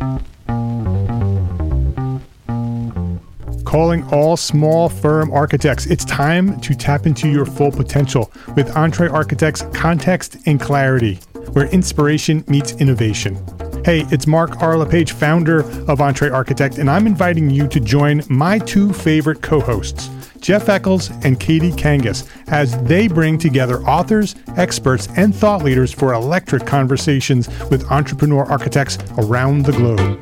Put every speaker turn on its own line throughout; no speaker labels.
Calling all small firm architects. It's time to tap into your full potential with EntreArchitect's Context and Clarity, where inspiration meets innovation. Hey, it's Mark R. LePage, founder of EntreArchitect, and I'm inviting you to join my two favorite co-hosts, Jeff Eccles and Katie Kangas, as they bring together authors, experts, and thought leaders for electric conversations with entrepreneur architects around the globe.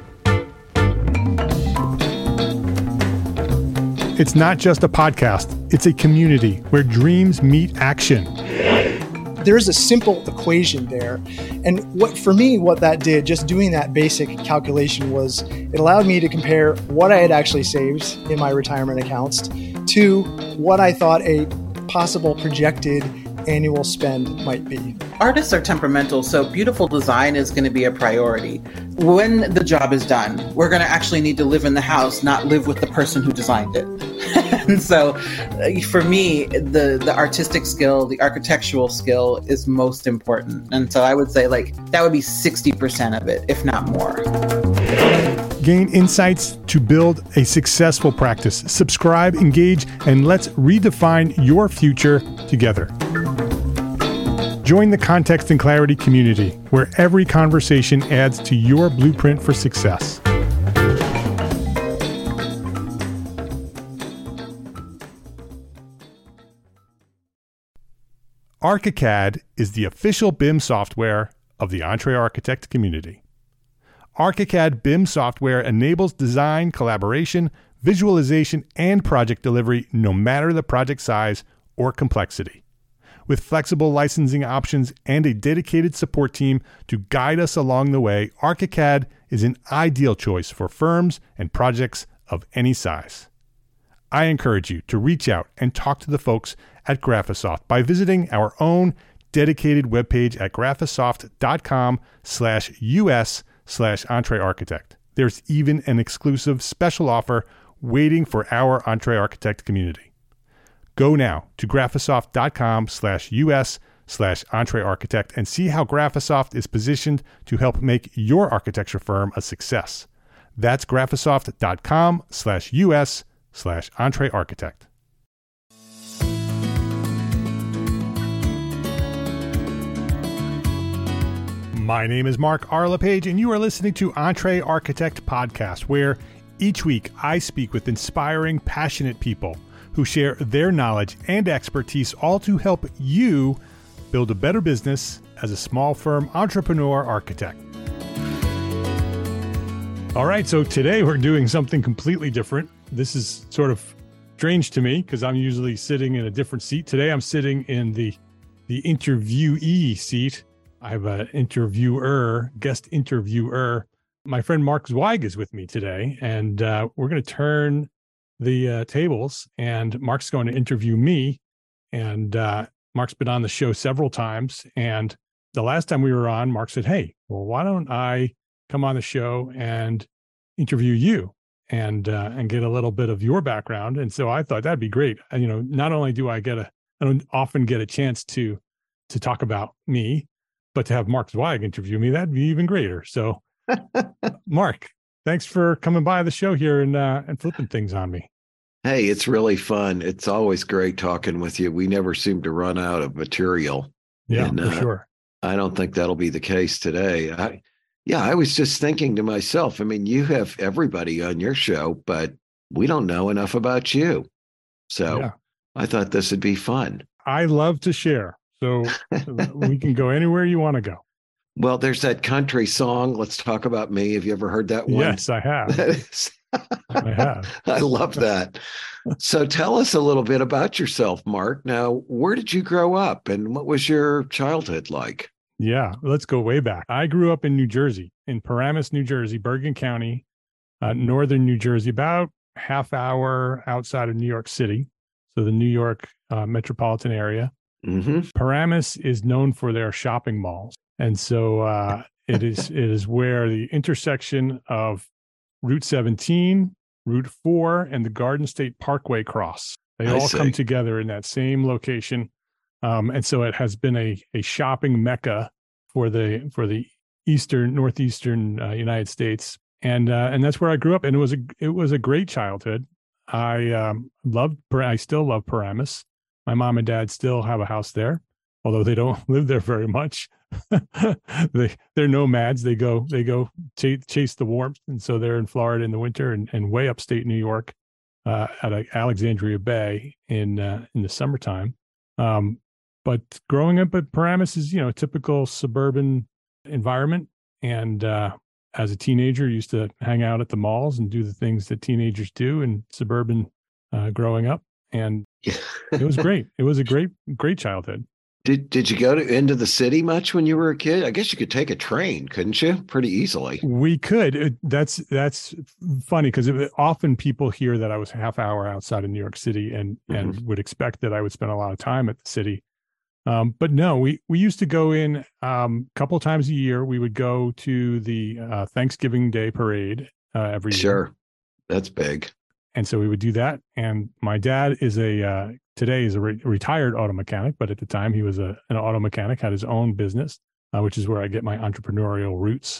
It's not just a podcast, it's a community where dreams meet action.
There's a simple equation there. And what that did, just doing that basic calculation, was it allowed me to compare what I had actually saved in my retirement accounts to what I thought a possible projected annual spend might be.
Artists are temperamental, so beautiful design is going to be a priority. When the job is done, we're going to actually need to live in the house, not live with the person who designed it. And so for me, the artistic skill, the architectural skill is most important. And so I would say that would be 60% of it, if not more.
Gain insights to build a successful practice. Subscribe, engage, and let's redefine your future together. Join the Context and Clarity community, where every conversation adds to your blueprint for success. ArchiCAD is the official BIM software of the EntreArchitect community. ArchiCAD BIM software enables design, collaboration, visualization, and project delivery no matter the project size or complexity. With flexible licensing options and a dedicated support team to guide us along the way, ArchiCAD is an ideal choice for firms and projects of any size. I encourage you to reach out and talk to the folks at Graphisoft by visiting our own dedicated webpage at graphisoft.com/us/EntreArchitect. There's even an exclusive special offer waiting for our EntreArchitect community. Go now to graphisoft.com/us/EntreArchitect and see how Graphisoft is positioned to help make your architecture firm a success. That's graphisoft.com/us/EntreArchitect. My name is Mark R. LePage, and you are listening to EntreArchitect Podcast, where each week I speak with inspiring, passionate people who share their knowledge and expertise, all to help you build a better business as a small firm entrepreneur architect. All right, so today we're doing something completely different. This is sort of strange to me because I'm usually sitting in a different seat. Today I'm sitting in the interviewee seat. I have an guest interviewer. My friend Mark Zweig is with me today, and we're going to turn the tables, and Mark's going to interview me. And Mark's been on the show several times, and the last time we were on, Mark said, "Hey, well, why don't I come on the show and interview you and get a little bit of your background?" And so I thought that'd be great. Not only do I don't often get a chance to talk about me, but to have Mark Zweig interview me, that'd be even greater. So, Mark, thanks for coming by the show here and flipping things on me.
Hey, it's really fun. It's always great talking with you. We never seem to run out of material.
Yeah, for sure.
I don't think that'll be the case today. I was just thinking to myself, you have everybody on your show, but we don't know enough about you. So I thought this would be fun.
I love to share. So we can go anywhere you want to go.
Well, there's that country song, "Let's Talk About Me." Have you ever heard that one?
Yes, I have. I have.
I love that. So tell us a little bit about yourself, Mark. Now, where did you grow up and what was your childhood like?
Yeah, let's go way back. I grew up in New Jersey, in Paramus, New Jersey, Bergen County, northern New Jersey, about half hour outside of New York City. So the New York metropolitan area.
Mm-hmm.
Paramus is known for their shopping malls. And so it is where the intersection of Route 17, Route 4, and the Garden State Parkway cross. They all come together in that same location. And so it has been a shopping mecca for the northeastern United States and that's where I grew up, and it was a great childhood. I still love Paramus. My mom and dad still have a house there, although they don't live there very much. They're nomads. They go chase the warmth, and so they're in Florida in the winter, and way upstate New York, at Alexandria Bay in the summertime. But growing up at Paramus is, a typical suburban environment, and as a teenager, used to hang out at the malls and do the things that teenagers do in suburban growing up, and it was great. It was a great childhood.
Did you go into the city much when you were a kid? I guess you could take a train, couldn't you? Pretty easily.
We could. That's funny because often people hear that I was a half hour outside of New York City and would expect that I would spend a lot of time at the city. But no, we used to go in a couple of times a year. We would go to the Thanksgiving Day parade every year.
Sure, that's big.
And so we would do that. And my dad is today is a retired auto mechanic, but at the time he was an auto mechanic, had his own business, which is where I get my entrepreneurial roots.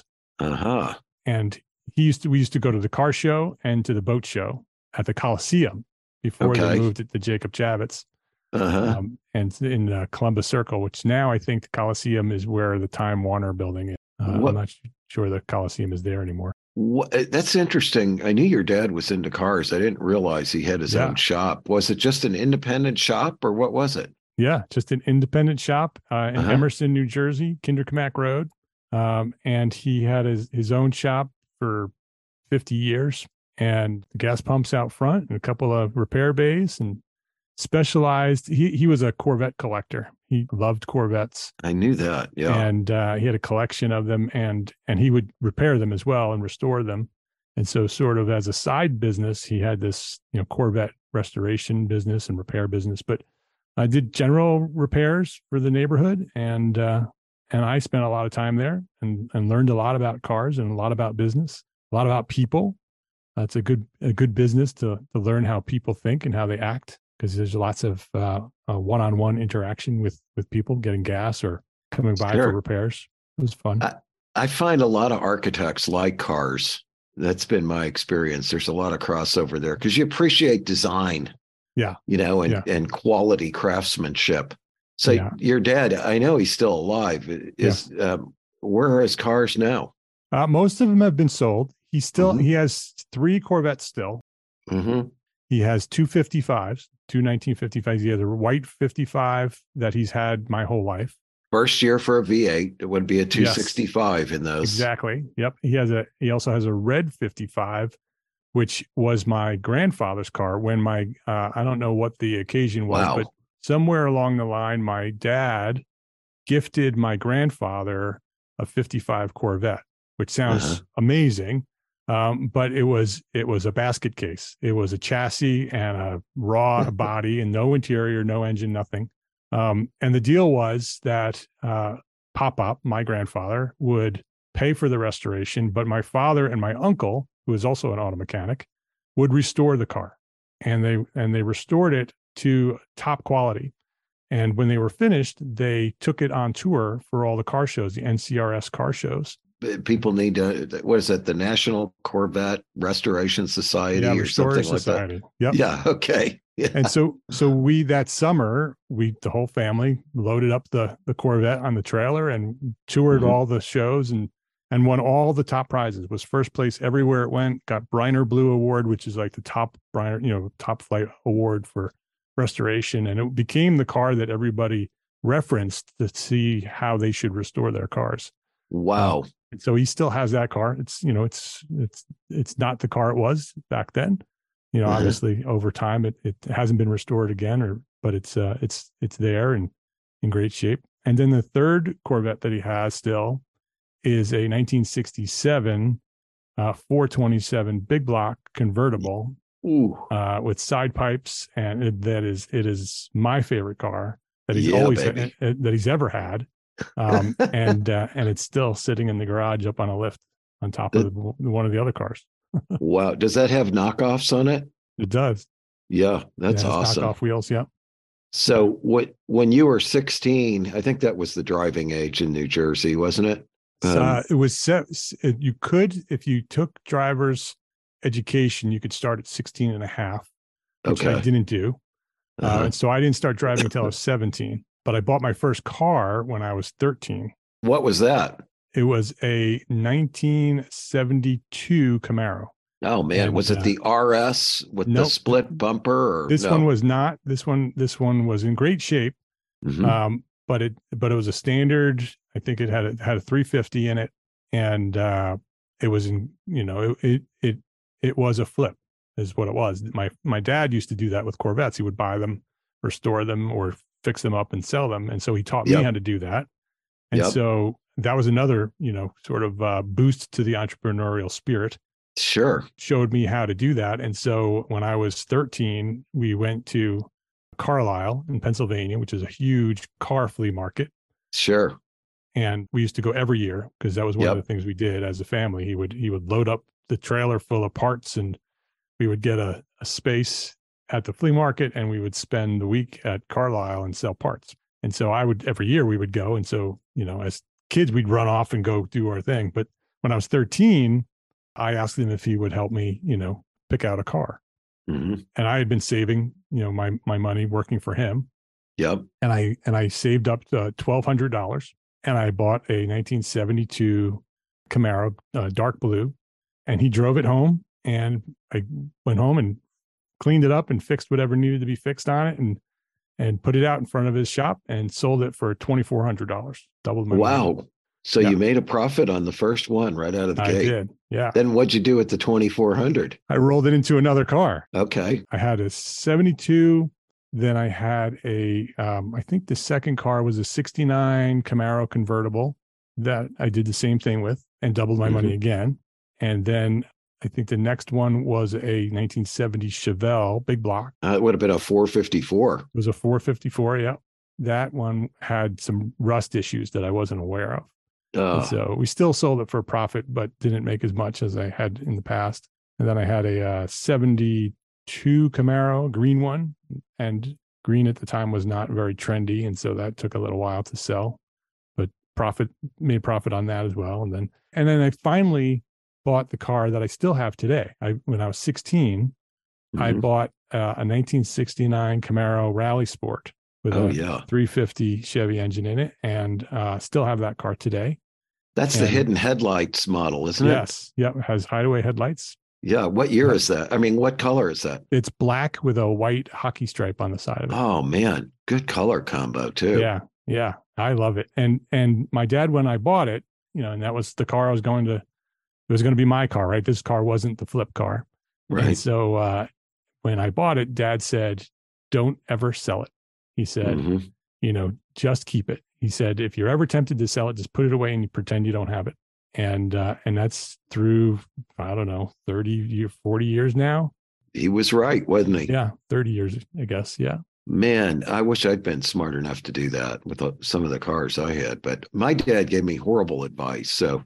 And we used to go to the car show and to the boat show at the Coliseum before they moved it to Jacob Javits. And in Columbus Circle, which now I think the Coliseum is where the Time Warner building is. I'm not sure the Coliseum is there anymore.
That's interesting. I knew your dad was into cars. I didn't realize he had his own shop. Was it just an independent shop or what was it?
Yeah, just an independent shop in Emerson, New Jersey, Kinderkamack Road. And he had his own shop for 50 years and the gas pumps out front and a couple of repair bays and specialized. He was a Corvette collector. He loved Corvettes.
I knew that. Yeah.
And he had a collection of them and he would repair them as well and restore them. And so sort of as a side business, he had this, Corvette restoration business and repair business, but I did general repairs for the neighborhood. And I spent a lot of time there and learned a lot about cars and a lot about business, a lot about people. It's a good business to learn how people think and how they act, because there's lots of one-on-one interaction with people getting gas or coming by for repairs. It was fun.
I find a lot of architects like cars. That's been my experience. There's a lot of crossover there because you appreciate design, and quality craftsmanship. So your dad, I know he's still alive. Where are his cars now?
Most of them have been sold. He has 3 Corvettes still. He has 2 55s, 2 1955s. He has a white 55 that he's had my whole life.
First year for a V8, it would be a 265 in those.
Exactly. Yep. He also has a red 55, which was my grandfather's car when I don't know what the occasion was, but somewhere along the line, my dad gifted my grandfather a 55 Corvette, which sounds amazing. But it was a basket case. It was a chassis and a raw body and no interior, no engine, nothing. And the deal was that Pop-Up, my grandfather, would pay for the restoration, but my father and my uncle, who was also an auto mechanic, would restore the car. And they restored it to top quality. And when they were finished, they took it on tour for all the car shows, the NCRS car shows.
People need to, what is that, the National Corvette Restoration Society or something
Society.
Like that?
Yep.
Yeah. Okay. Yeah.
And so we, that summer, the whole family loaded up the Corvette on the trailer and toured all the shows and won all the top prizes, was first place everywhere it went, got Bryner Blue Award, which is like the top Bryner, top flight award for restoration. And it became the car that everybody referenced to see how they should restore their cars.
Wow.
So he still has that car. It's not the car it was back then. Obviously over time it hasn't been restored again, but it's there and in great shape. And then the third Corvette that he has still is a 1967 427 big block convertible with side pipes, and it is my favorite car that he's that he's ever had. And it's still sitting in the garage up on a lift on top of one of the other cars.
Wow. Does that have knockoffs on it?
It does.
Yeah. That's awesome.
Knockoff wheels. Yeah.
So when you were 16, I think that was the driving age in New Jersey, wasn't it?
It was set. You could, if you took driver's education, you could start at 16 and a half, which I didn't do. And so I didn't start driving until I was 17, but I bought my first car when I was 13.
What was that?
It was a 1972 Camaro.
Oh man, was it the RS with the split bumper? Or
this one was not. This one was in great shape.
Mm-hmm.
But it was a standard. I think it had a 350 in it, and it was in, it was a flip, is what it was. My dad used to do that with Corvettes. He would buy them, restore them, or fix them up and sell them, and so he taught me how to do that. And so that was another, sort of boost to the entrepreneurial spirit.
Sure,
showed me how to do that. And so when I was 13, we went to Carlisle in Pennsylvania, which is a huge car flea market.
Sure.
And we used to go every year because that was one of the things we did as a family. He would load up the trailer full of parts, and we would get a space at the flea market, and we would spend the week at Carlisle and sell parts. And so every year we would go. And so, as kids, we'd run off and go do our thing. But when I was 13, I asked him if he would help me, pick out a car.
Mm-hmm.
And I had been saving, my money working for him.
Yep.
And I saved up $1,200, and I bought a 1972 Camaro, dark blue, and he drove it home, and I went home and cleaned it up and fixed whatever needed to be fixed on it, and put it out in front of his shop and sold it for $2,400. Doubled my money.
Wow. So you made a profit on the first one right out of the gate.
I did. Yeah.
Then what'd you do with the 2,400?
I rolled it into another car.
Okay.
I had a 72. Then I had I think the second car was a 69 Camaro convertible that I did the same thing with and doubled my money again. And then I think the next one was a 1970 Chevelle big block.
It would have been a 454.
It was a 454. Yeah. That one had some rust issues that I wasn't aware of. So we still sold it for a profit, but didn't make as much as I had in the past. And then I had a 72 Camaro, green one, and green at the time was not very trendy. And so that took a little while to sell, but made profit on that as well. And then I finally bought the car that I still have today. When I was 16, I bought a 1969 Camaro Rally Sport with a 350 Chevy engine in it, and still have that car today.
That's the hidden headlights model, isn't it?
Yes. Yep. It has hideaway headlights.
Yeah. What year is that? I mean, what color is that?
It's black with a white hockey stripe on the side of it.
Oh man, good color combo too.
Yeah. Yeah. I love it. And my dad, when I bought it, and that was the car it was going to be my car, right? This car wasn't the flip car.
Right.
And so when I bought it, Dad said, don't ever sell it. He said, just keep it. He said, if you're ever tempted to sell it, just put it away and you pretend you don't have it. And that's through, I don't know, 40 years now.
He was right, wasn't he?
Yeah. 30 years, I guess. Yeah.
Man, I wish I'd been smart enough to do that with some of the cars I had, but my dad gave me horrible advice. So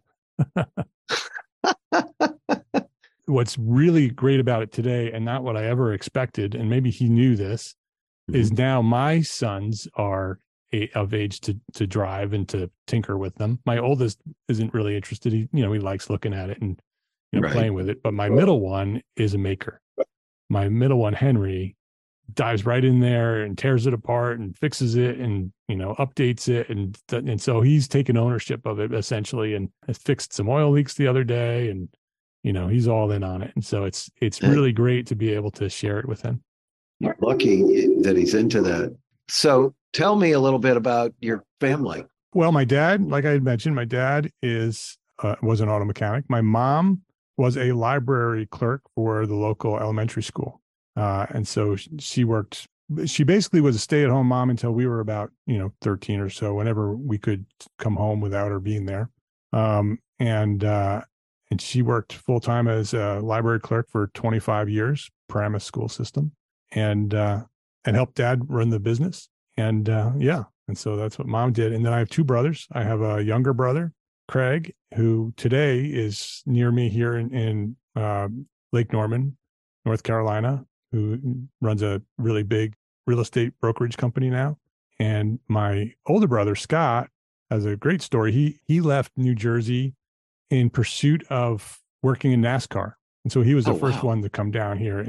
what's really great about it today, and not what I ever expected, and maybe he knew this, is now my sons are of age to drive and to tinker with them. My oldest isn't really interested. He likes looking at it and playing with it. But my middle one is a maker. My middle one, Henry, dives right in there and tears it apart and fixes it and updates it, and so he's taken ownership of it essentially, and has fixed some oil leaks the other day, and he's all in on it. And so it's really great to be able to share it with him.
You're lucky that he's into that. So tell me a little bit about your family.
Well, my dad, like I had mentioned, my dad was an auto mechanic. My mom was a library clerk for the local elementary school. And so she basically was a stay-at-home mom until we were about, 13 or so, whenever we could come home without her being there. And she worked full-time as a library clerk for 25 years, Paramus school system, and helped Dad run the business. And and so that's what Mom did. And then I have two brothers. I have a younger brother, Craig, who today is near me here in Lake Norman, North Carolina, who runs a really big real estate brokerage company now. And my older brother, Scott, has a great story. He left New Jersey in pursuit of working in NASCAR. And so he was the first one to come down here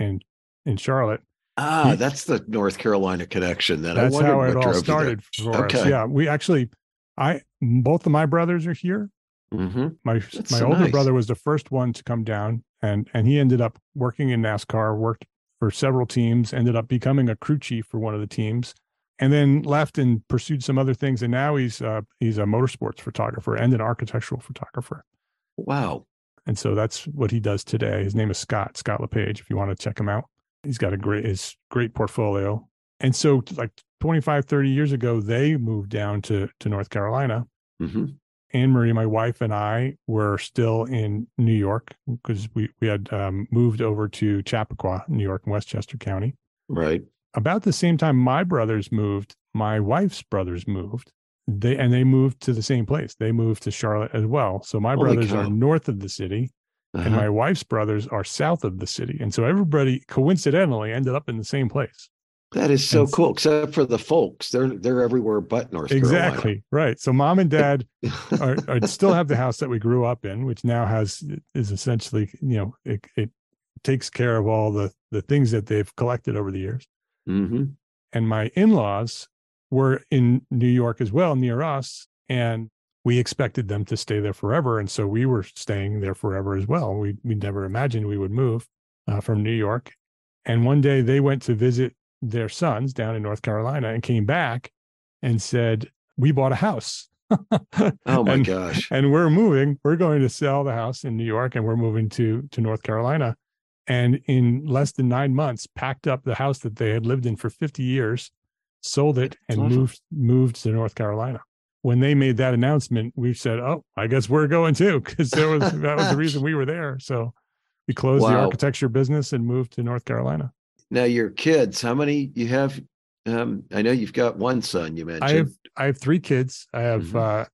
in Charlotte.
That's the North Carolina connection.
That's how it all started for us. Yeah, we actually, both of my brothers are here.
Mm-hmm.
My older brother was the first one to come down, and he ended up working in NASCAR, worked for several teams, ended up becoming a crew chief for one of the teams, and then left and pursued some other things. And now he's a motorsports photographer and an architectural photographer.
Wow.
And so that's what he does today. His name is Scott LePage, if you want to check him out. He's got his great portfolio. And so like 25, 30 years ago, they moved down to North Carolina.
Mm-hmm.
Anne Marie, my wife, and I were still in New York because we had moved over to Chappaqua, New York, in Westchester County.
Right.
About the same time my brothers moved, my wife's brothers moved. They moved to the same place. They moved to Charlotte as well. So my brothers are north of the city, and my wife's brothers are south of the city. And so everybody coincidentally ended up in the same place.
That is so cool, except for the folks. They're everywhere but North Carolina.
Exactly, right. So mom and dad are still have the house that we grew up in, which now is essentially, it takes care of all the things that they've collected over the years.
Mm-hmm.
And my in-laws were in New York as well, near us, and we expected them to stay there forever. And so we were staying there forever as well. We never imagined we would move from New York. And one day they went to visit their sons down in North Carolina and came back and said, we bought a house.
Oh my gosh.
And we're going to sell the house in New York, and we're moving to North Carolina. And in less than 9 months, packed up the house that they had lived in for 50 years, sold it, and moved to North Carolina. When they made that announcement, we said, oh, I guess we're going too, because that was the reason we were there. So we closed the architecture business and moved to North Carolina.
Now, your kids, how many you have? I know you've got one son, you mentioned.
I have 3 kids. I have a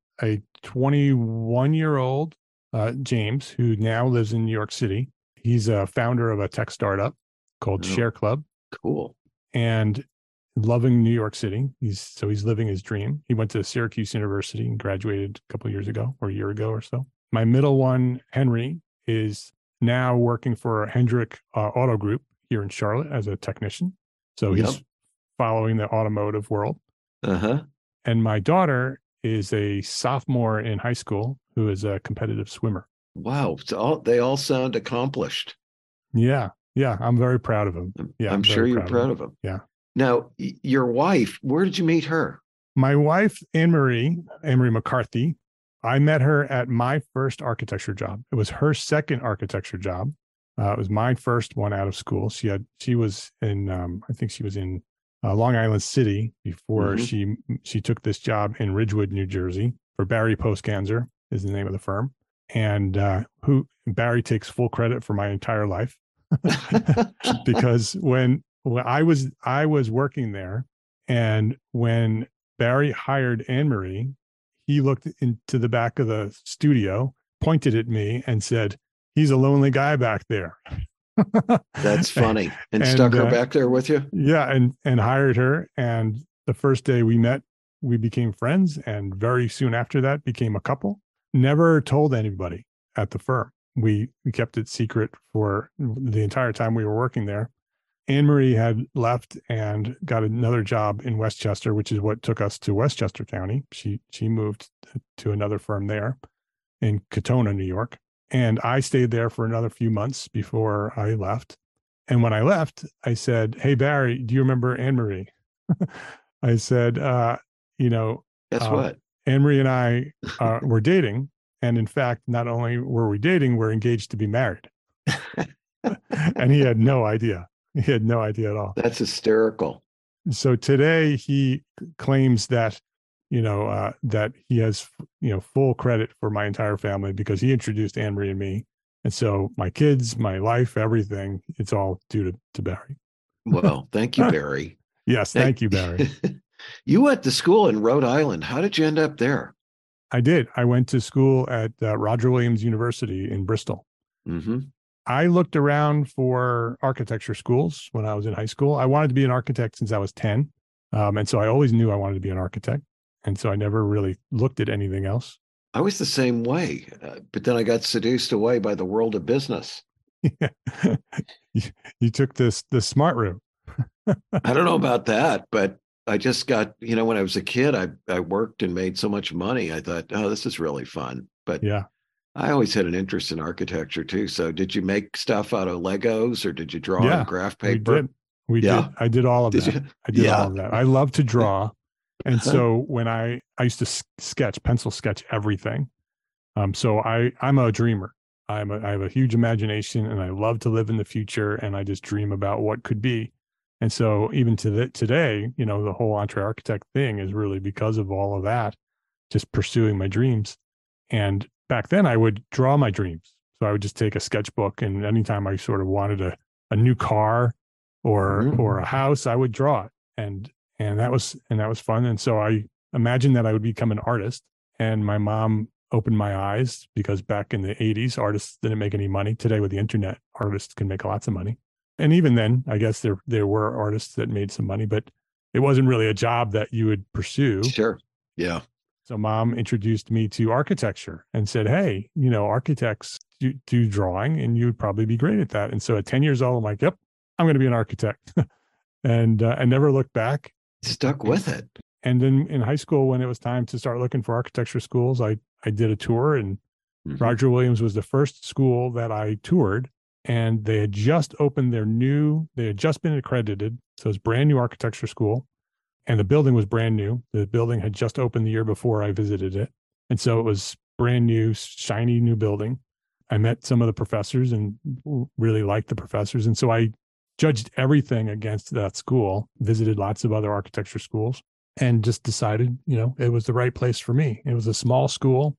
21-year-old, James, who now lives in New York City. He's a founder of a tech startup called Share Club.
Cool.
And loving New York City. He's living his dream. He went to Syracuse University and graduated a couple of years ago, or a year ago or so. My middle one, Henry, is now working for Hendrick Auto Group here in Charlotte as a technician. So he's following the automotive world.
Uh-huh.
And my daughter is a sophomore in high school who is a competitive swimmer.
Wow. So they all sound accomplished.
Yeah. Yeah. I'm very proud of them. Yeah.
I'm sure you're proud of them.
Yeah.
Now, your wife, where did you meet her?
My wife, Anne Marie McCarthy, I met her at my first architecture job. It was her second architecture job. It was my first one out of school. She was in, I think she was in Long Island City before she took this job in Ridgewood, New Jersey, for Barry Postganzer is the name of the firm. And Barry takes full credit for my entire life because when I was working there, and when Barry hired Anne Marie, he looked into the back of the studio, pointed at me, and said, "He's a lonely guy back there."
That's funny. And stuck her back there with you?
Yeah, and hired her. And the first day we met, we became friends, and very soon after that became a couple. Never told anybody at the firm. We kept it secret for the entire time we were working there. Anne Marie had left and got another job in Westchester, which is what took us to Westchester County. She moved to another firm there in Katona, New York. And I stayed there for another few months before I left. And when I left, I said, "Hey, Barry, do you remember Anne Marie?" I said,
guess what?
Anne Marie and I were dating. And in fact, not only were we dating, we're engaged to be married. And he had no idea. He had no idea at all.
That's hysterical.
So today he claims that, that he has, full credit for my entire family because he introduced Anne Marie and me. And so my kids, my life, everything, it's all due to Barry.
Well, thank you, Barry.
Yes. Thank you, Barry.
You went to school in Rhode Island. How did you end up there?
I did. I went to school at Roger Williams University in Bristol.
Mm-hmm.
I looked around for architecture schools when I was in high school. I wanted to be an architect since I was 10. And so I always knew I wanted to be an architect. And so I never really looked at anything else.
I was the same way, but then I got seduced away by the world of business.
You took the smart route.
I don't know about that, but I just got, when I was a kid, I worked and made so much money. I thought, oh, this is really fun. But
yeah,
I always had an interest in architecture too. So did you make stuff out of Legos or did you draw on graph paper?
We did. I did all of that. I did all of that. I love to draw. And so when I used to pencil sketch everything. So I'm a dreamer. I have a huge imagination and I love to live in the future and I just dream about what could be. And so even today, the whole EntreArchitect thing is really because of all of that, just pursuing my dreams. And back then I would draw my dreams. So I would just take a sketchbook and anytime I sort of wanted a new car or a house, I would draw it. And that was fun. And so I imagined that I would become an artist. And my mom opened my eyes because back in the 80s, artists didn't make any money. Today with the internet, artists can make lots of money. And even then, I guess there were artists that made some money, but it wasn't really a job that you would pursue.
Sure. Yeah.
So mom introduced me to architecture and said, hey, architects do drawing and you'd probably be great at that. And so at 10 years old, I'm like, yep, I'm going to be an architect. And I never looked back.
Stuck with it.
And then in high school, when it was time to start looking for architecture schools, I did a tour and Roger Williams was the first school that I toured. And they had just opened they had just been accredited. So it's brand new architecture school. And the building was brand new. The building had just opened the year before I visited it. And so it was brand new, shiny new building. I met some of the professors and really liked the professors. And so I judged everything against that school, visited lots of other architecture schools, and just decided, it was the right place for me. It was a small school.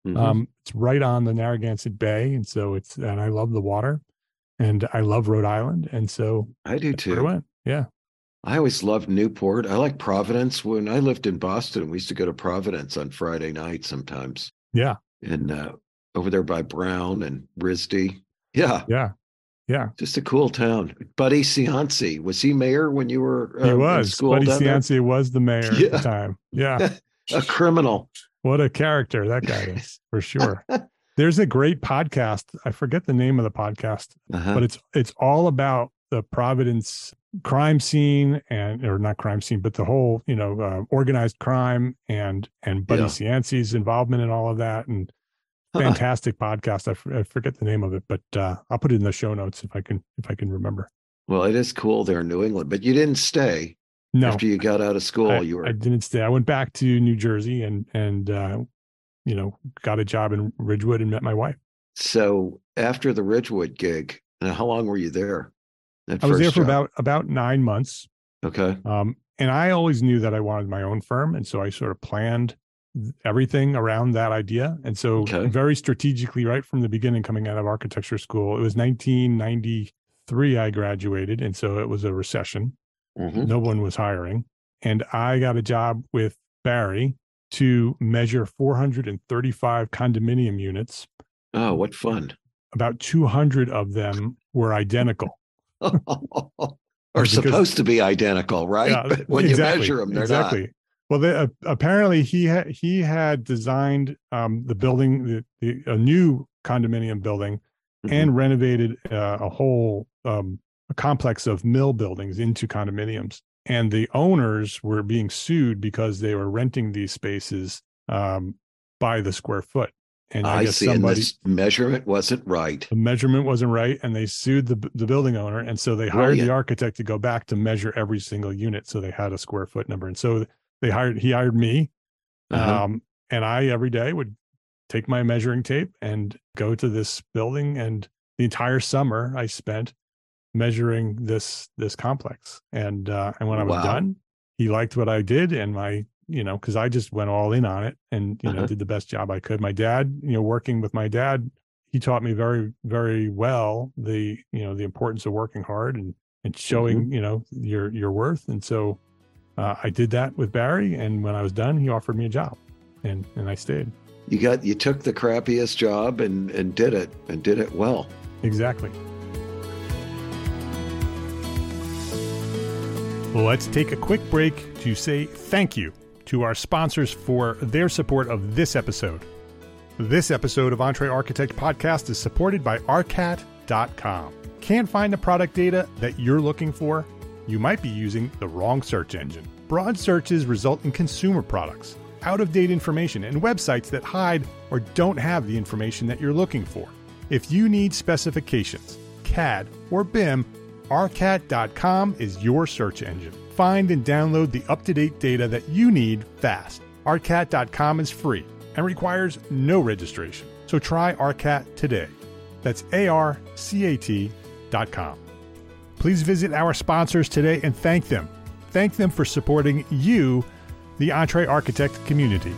It's right on the Narragansett Bay. And so and I love the water and I love Rhode Island. And so
I do too.
I went. Yeah.
I always loved Newport. I like Providence. When I lived in Boston, we used to go to Providence on Friday night sometimes.
Yeah.
And over there by Brown and RISD. Yeah.
Yeah. Yeah.
Just a cool town. Buddy Cianci, was he mayor when you were
he was.
in school?
Buddy Cianci was the mayor at the time. Yeah.
A criminal.
What a character that guy is, for sure. There's a great podcast. I forget the name of the podcast, but it's all about the Providence crime scene or not crime scene, but the whole, organized crime and Buddy Cianci's involvement in all of that. And fantastic podcast. I forget the name of it, but I'll put it in the show notes if I can remember.
Well, it is cool there in New England, but you didn't stay.
No.
After you got out of school,
I didn't stay. I went back to New Jersey and got a job in Ridgewood and met my wife.
So after the Ridgewood gig, how long were you there?
I was there for about 9 months.
Okay.
And I always knew that I wanted my own firm. And so I sort of planned everything around that idea. And so very strategically, right from the beginning, coming out of architecture school, it was 1993 I graduated. And so it was a recession. No one was hiring. And I got a job with Barry to measure 435 condominium units.
Oh, what fun.
About 200 of them were identical.
Or supposed to be identical, right?
Yeah,
but when you measure them, they're not.
Well, apparently he had designed the building, a new condominium building, and renovated a whole a complex of mill buildings into condominiums. And the owners were being sued because they were renting these spaces by the square foot. And I guess
see. And this measurement wasn't right.
The measurement wasn't right, and they sued the building owner. And so they hired the architect to go back to measure every single unit, so they had a square foot number. And so he hired me, and I every day would take my measuring tape and go to this building. And the entire summer I spent measuring this complex. And when I was done, he liked what I did, and because I just went all in on it and did the best job I could. My dad, working with my dad, he taught me very, very well the importance of working hard and showing your worth. And so I did that with Barry, and when I was done, he offered me a job, and I stayed.
You took the crappiest job and did it well.
Exactly. Well, let's take a quick break to say thank you to our sponsors for their support of this episode. This episode of Entre Architect Podcast is supported by Arcat.com. Can't find the product data that you're looking for? You might be using the wrong search engine. Broad searches result in consumer products, out-of-date information, and websites that hide or don't have the information that you're looking for. If you need specifications, CAD, or BIM, Arcat.com is your search engine. Find and download the up-to-date data that you need fast. Arcat.com is free and requires no registration. So try Arcat today. That's ARCAT.com. Please visit our sponsors today and thank them. Thank them for supporting you, the Entre Architect community.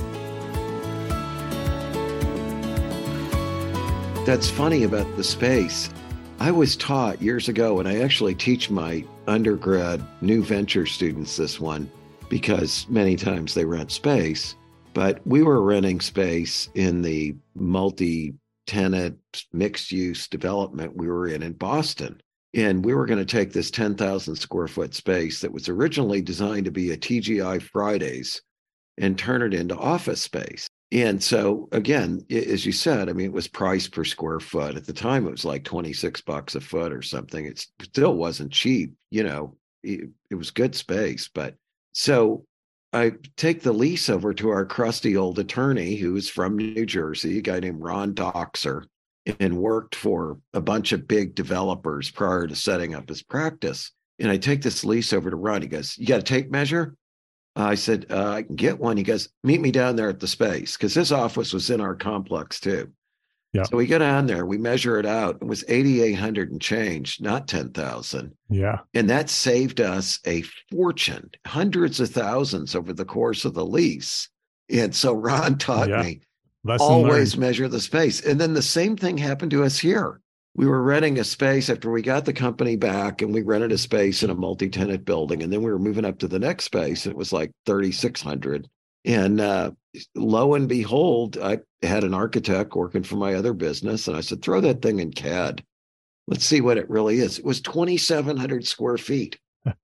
That's funny about the space. I was taught years ago, and I actually teach my undergrad new venture students this one because many times they rent space. But we were renting space in the multi-tenant mixed-use development we were in Boston. And we were going to take this 10,000 square foot space that was originally designed to be a TGI Fridays and turn it into office space. And so, again, as you said, I mean, it was price per square foot. At the time, it was like $26 a foot or something. It still wasn't cheap. You know, it was good space. But so I take the lease over to our crusty old attorney who's from New Jersey, a guy named Ron Doxer, and worked for a bunch of big developers prior to setting up his practice. And I take this lease over to Ron. He goes, "You got a tape measure?" I said, "I can get one." He goes, "Meet me down there at the space," because his office was in our complex too. Yeah. So we go down there, we measure it out. It was 8,800 and change, not 10,000.
Yeah.
And that saved us a fortune, hundreds of thousands over the course of the lease. And so Ron taught me, always measure the space. And then the same thing happened to us here. We were renting a space after we got the company back, and we rented a space in a multi-tenant building. And then we were moving up to the next space. And it was like 3,600. And lo and behold, I had an architect working for my other business. And I said, "Throw that thing in CAD. Let's see what it really is." It was 2,700 square feet.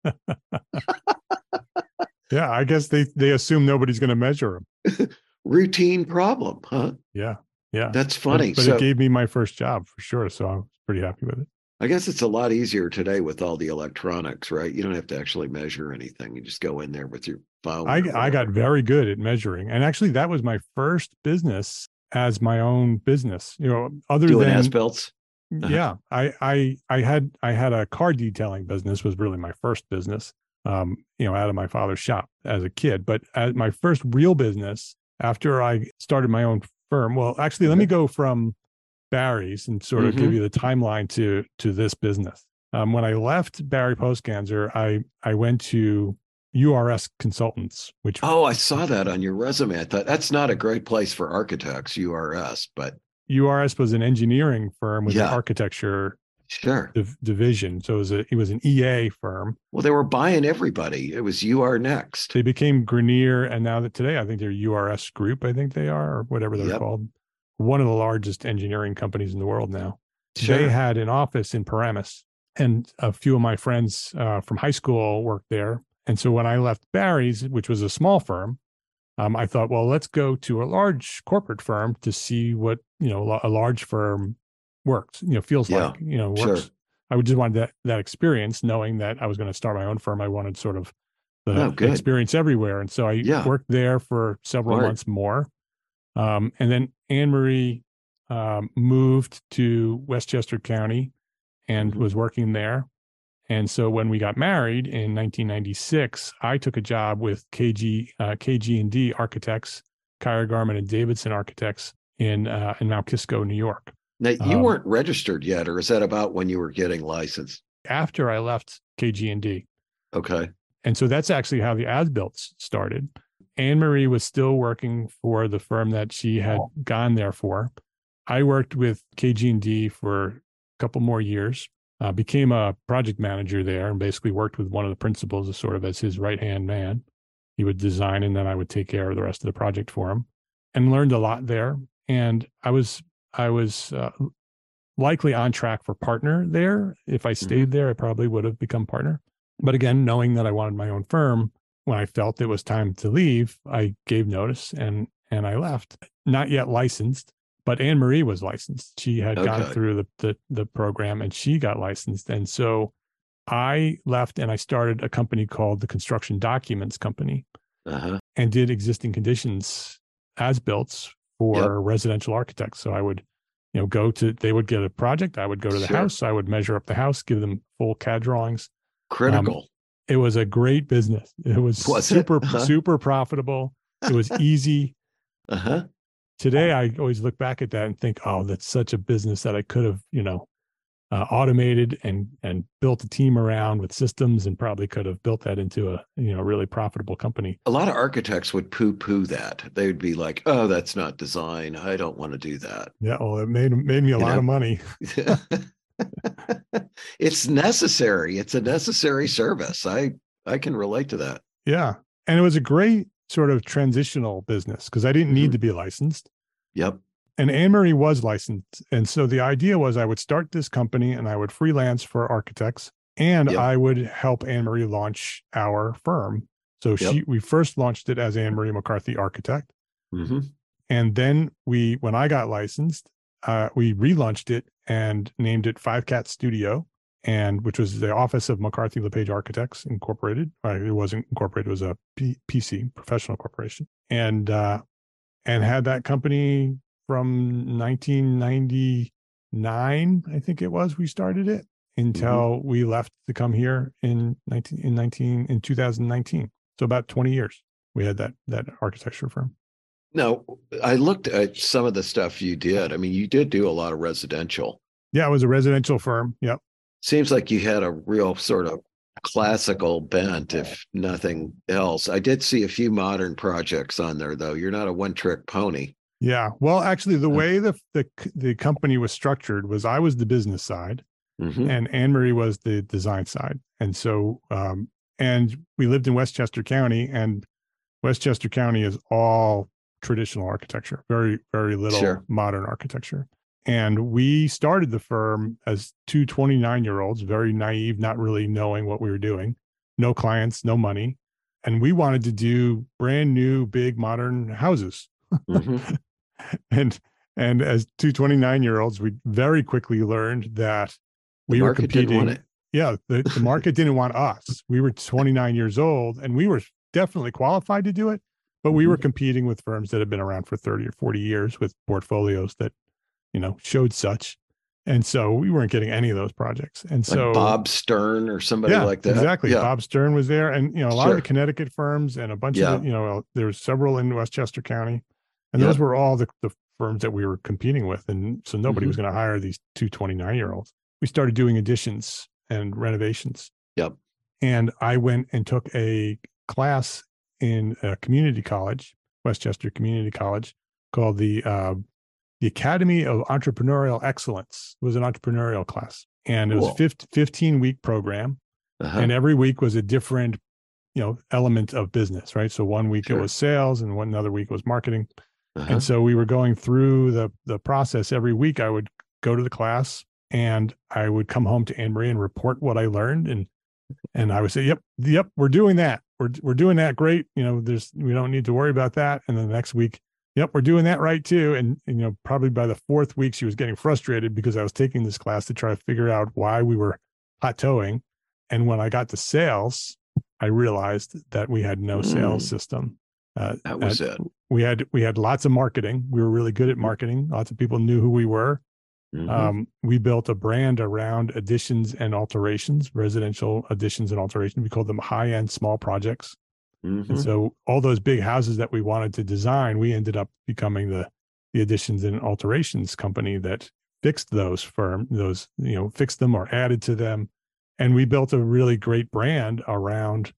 Yeah, I guess they assume nobody's going to measure them.
Routine problem, huh?
Yeah. Yeah.
That's funny.
But it gave me my first job for sure. So I was pretty happy with it.
I guess it's a lot easier today with all the electronics, right? You don't have to actually measure anything. You just go in there with your phone.
I got very good at measuring. And actually that was my first business as my own business, you know, other
doing
than
as-built.
Yeah. I had a car detailing business was really my first business, you know, out of my father's shop as a kid. But as my first real business after I started my own firm, well, actually, let me go from Barry's and sort of give you the timeline to this business. When I left Barry Postganzer, I went to URS Consultants, which
I saw that on your resume. I thought that's not a great place for architects, URS, but
URS was an engineering firm with an architecture division. So it was an EA firm.
Well, they were buying everybody. It was UR Next.
They became Grenier, and now that today I think they're URS Group. I think they are, or whatever they're called. One of the largest engineering companies in the world now. Sure. They had an office in Paramus, and a few of my friends from high school worked there. And so when I left Barry's, which was a small firm, I thought, well, let's go to a large corporate firm to see what, you know, a large firm works, you know, feels like, you know, works. Sure. I would just want that experience, knowing that I was going to start my own firm. I wanted sort of the experience everywhere. And so I worked there for several months more. And then Anne-Marie moved to Westchester County and was working there. And so when we got married in 1996, I took a job with KG&D Architects, Kyer Garman and Davidson Architects in Mount Kisco, New York.
Now, you weren't registered yet, or is that about when you were getting licensed?
After I left KG&D.
Okay.
And so that's actually how the as-built started. Anne-Marie was still working for the firm that she had gone there for. I worked with KG&D for a couple more years, became a project manager there, and basically worked with one of the principals as sort of as his right-hand man. He would design, and then I would take care of the rest of the project for him, and learned a lot there. And I was likely on track for partner there. If I stayed there, I probably would have become partner. But again, knowing that I wanted my own firm, when I felt it was time to leave, I gave notice and I left. Not yet licensed, but Anne Marie was licensed. She had gone through the program and she got licensed. And so I left and I started a company called the Construction Documents Company and did existing conditions as built for residential architects. So I would, they would get a project. I would go to the house. I would measure up the house, give them full CAD drawings.
Critical.
It was a great business. It was super profitable. It was easy. Today, I always look back at that and think, oh, that's such a business that I could have, automated and built a team around with systems, and probably could have built that into a, really profitable company.
A lot of architects would poo-poo that. They would be like, oh, that's not design. I don't want to do that.
Yeah. Well, it made me a lot of money.
It's necessary. It's a necessary service. I can relate to that.
Yeah. And it was a great sort of transitional business because I didn't need to be licensed.
Yep.
And Anne Marie was licensed. And so the idea was I would start this company and I would freelance for architects, and I would help Anne Marie launch our firm. So we first launched it as Anne Marie McCarthy Architect. And then when I got licensed, we relaunched it and named it Five Cat Studio, which was the office of McCarthy LePage Architects Incorporated. It wasn't incorporated; it was a PC, professional corporation, and had that company from 1999, I think it was. We started it until we left to come here in 2019. So about 20 years we had that architecture firm.
Now, I looked at some of the stuff you did. I mean, you did do a lot of residential.
Yeah, it was a residential firm. Yep.
Seems like you had a real sort of classical bent, if nothing else. I did see a few modern projects on there, though. You're not a one-trick pony.
Yeah. Well, actually, the way the company was structured was I was the business side, and Anne Marie was the design side. And so, and we lived in Westchester County, and Westchester County is all traditional architecture, very, very little modern architecture. And we started the firm as two 29-year-olds, very naive, not really knowing what we were doing, no clients, no money. And we wanted to do brand new, big, modern houses. And as two 29-year-olds, we very quickly learned that we were competing. Yeah, the market didn't want us. We were 29 years old, and we were definitely qualified to do it, but we were competing with firms that had been around for 30 or 40 years with portfolios that, showed such. And so we weren't getting any of those projects. And
like
so
Bob Stern or somebody like that.
Exactly. Yeah. Bob Stern was there, and a lot of the Connecticut firms, and a bunch of there was several in Westchester County. And those were all the firms that we were competing with. And so nobody was going to hire these two 29-year-olds. We started doing additions and renovations.
Yep.
And I went and took a class in a community college, Westchester Community College, called the Academy of Entrepreneurial Excellence. It was an entrepreneurial class. And it was a 15-week program. And every week was a different, element of business, right? So one week it was sales, and another week was marketing. And so we were going through the process. Every week I would go to the class, and I would come home to Anne Marie and report what I learned. And I would say, yep, we're doing that. We're doing that. Great. We don't need to worry about that. And then the next week, yep, we're doing that right too. And, probably by the fourth week, she was getting frustrated because I was taking this class to try to figure out why we were plateauing. And when I got to sales, I realized that we had no sales system.
That was it.
We had lots of marketing. We were really good at marketing. Lots of people knew who we were. We built a brand around additions and alterations, residential additions and alterations. We called them high-end small projects. And so all those big houses that we wanted to design, we ended up becoming the additions and alterations company that fixed those fixed them or added to them. And we built a really great brand around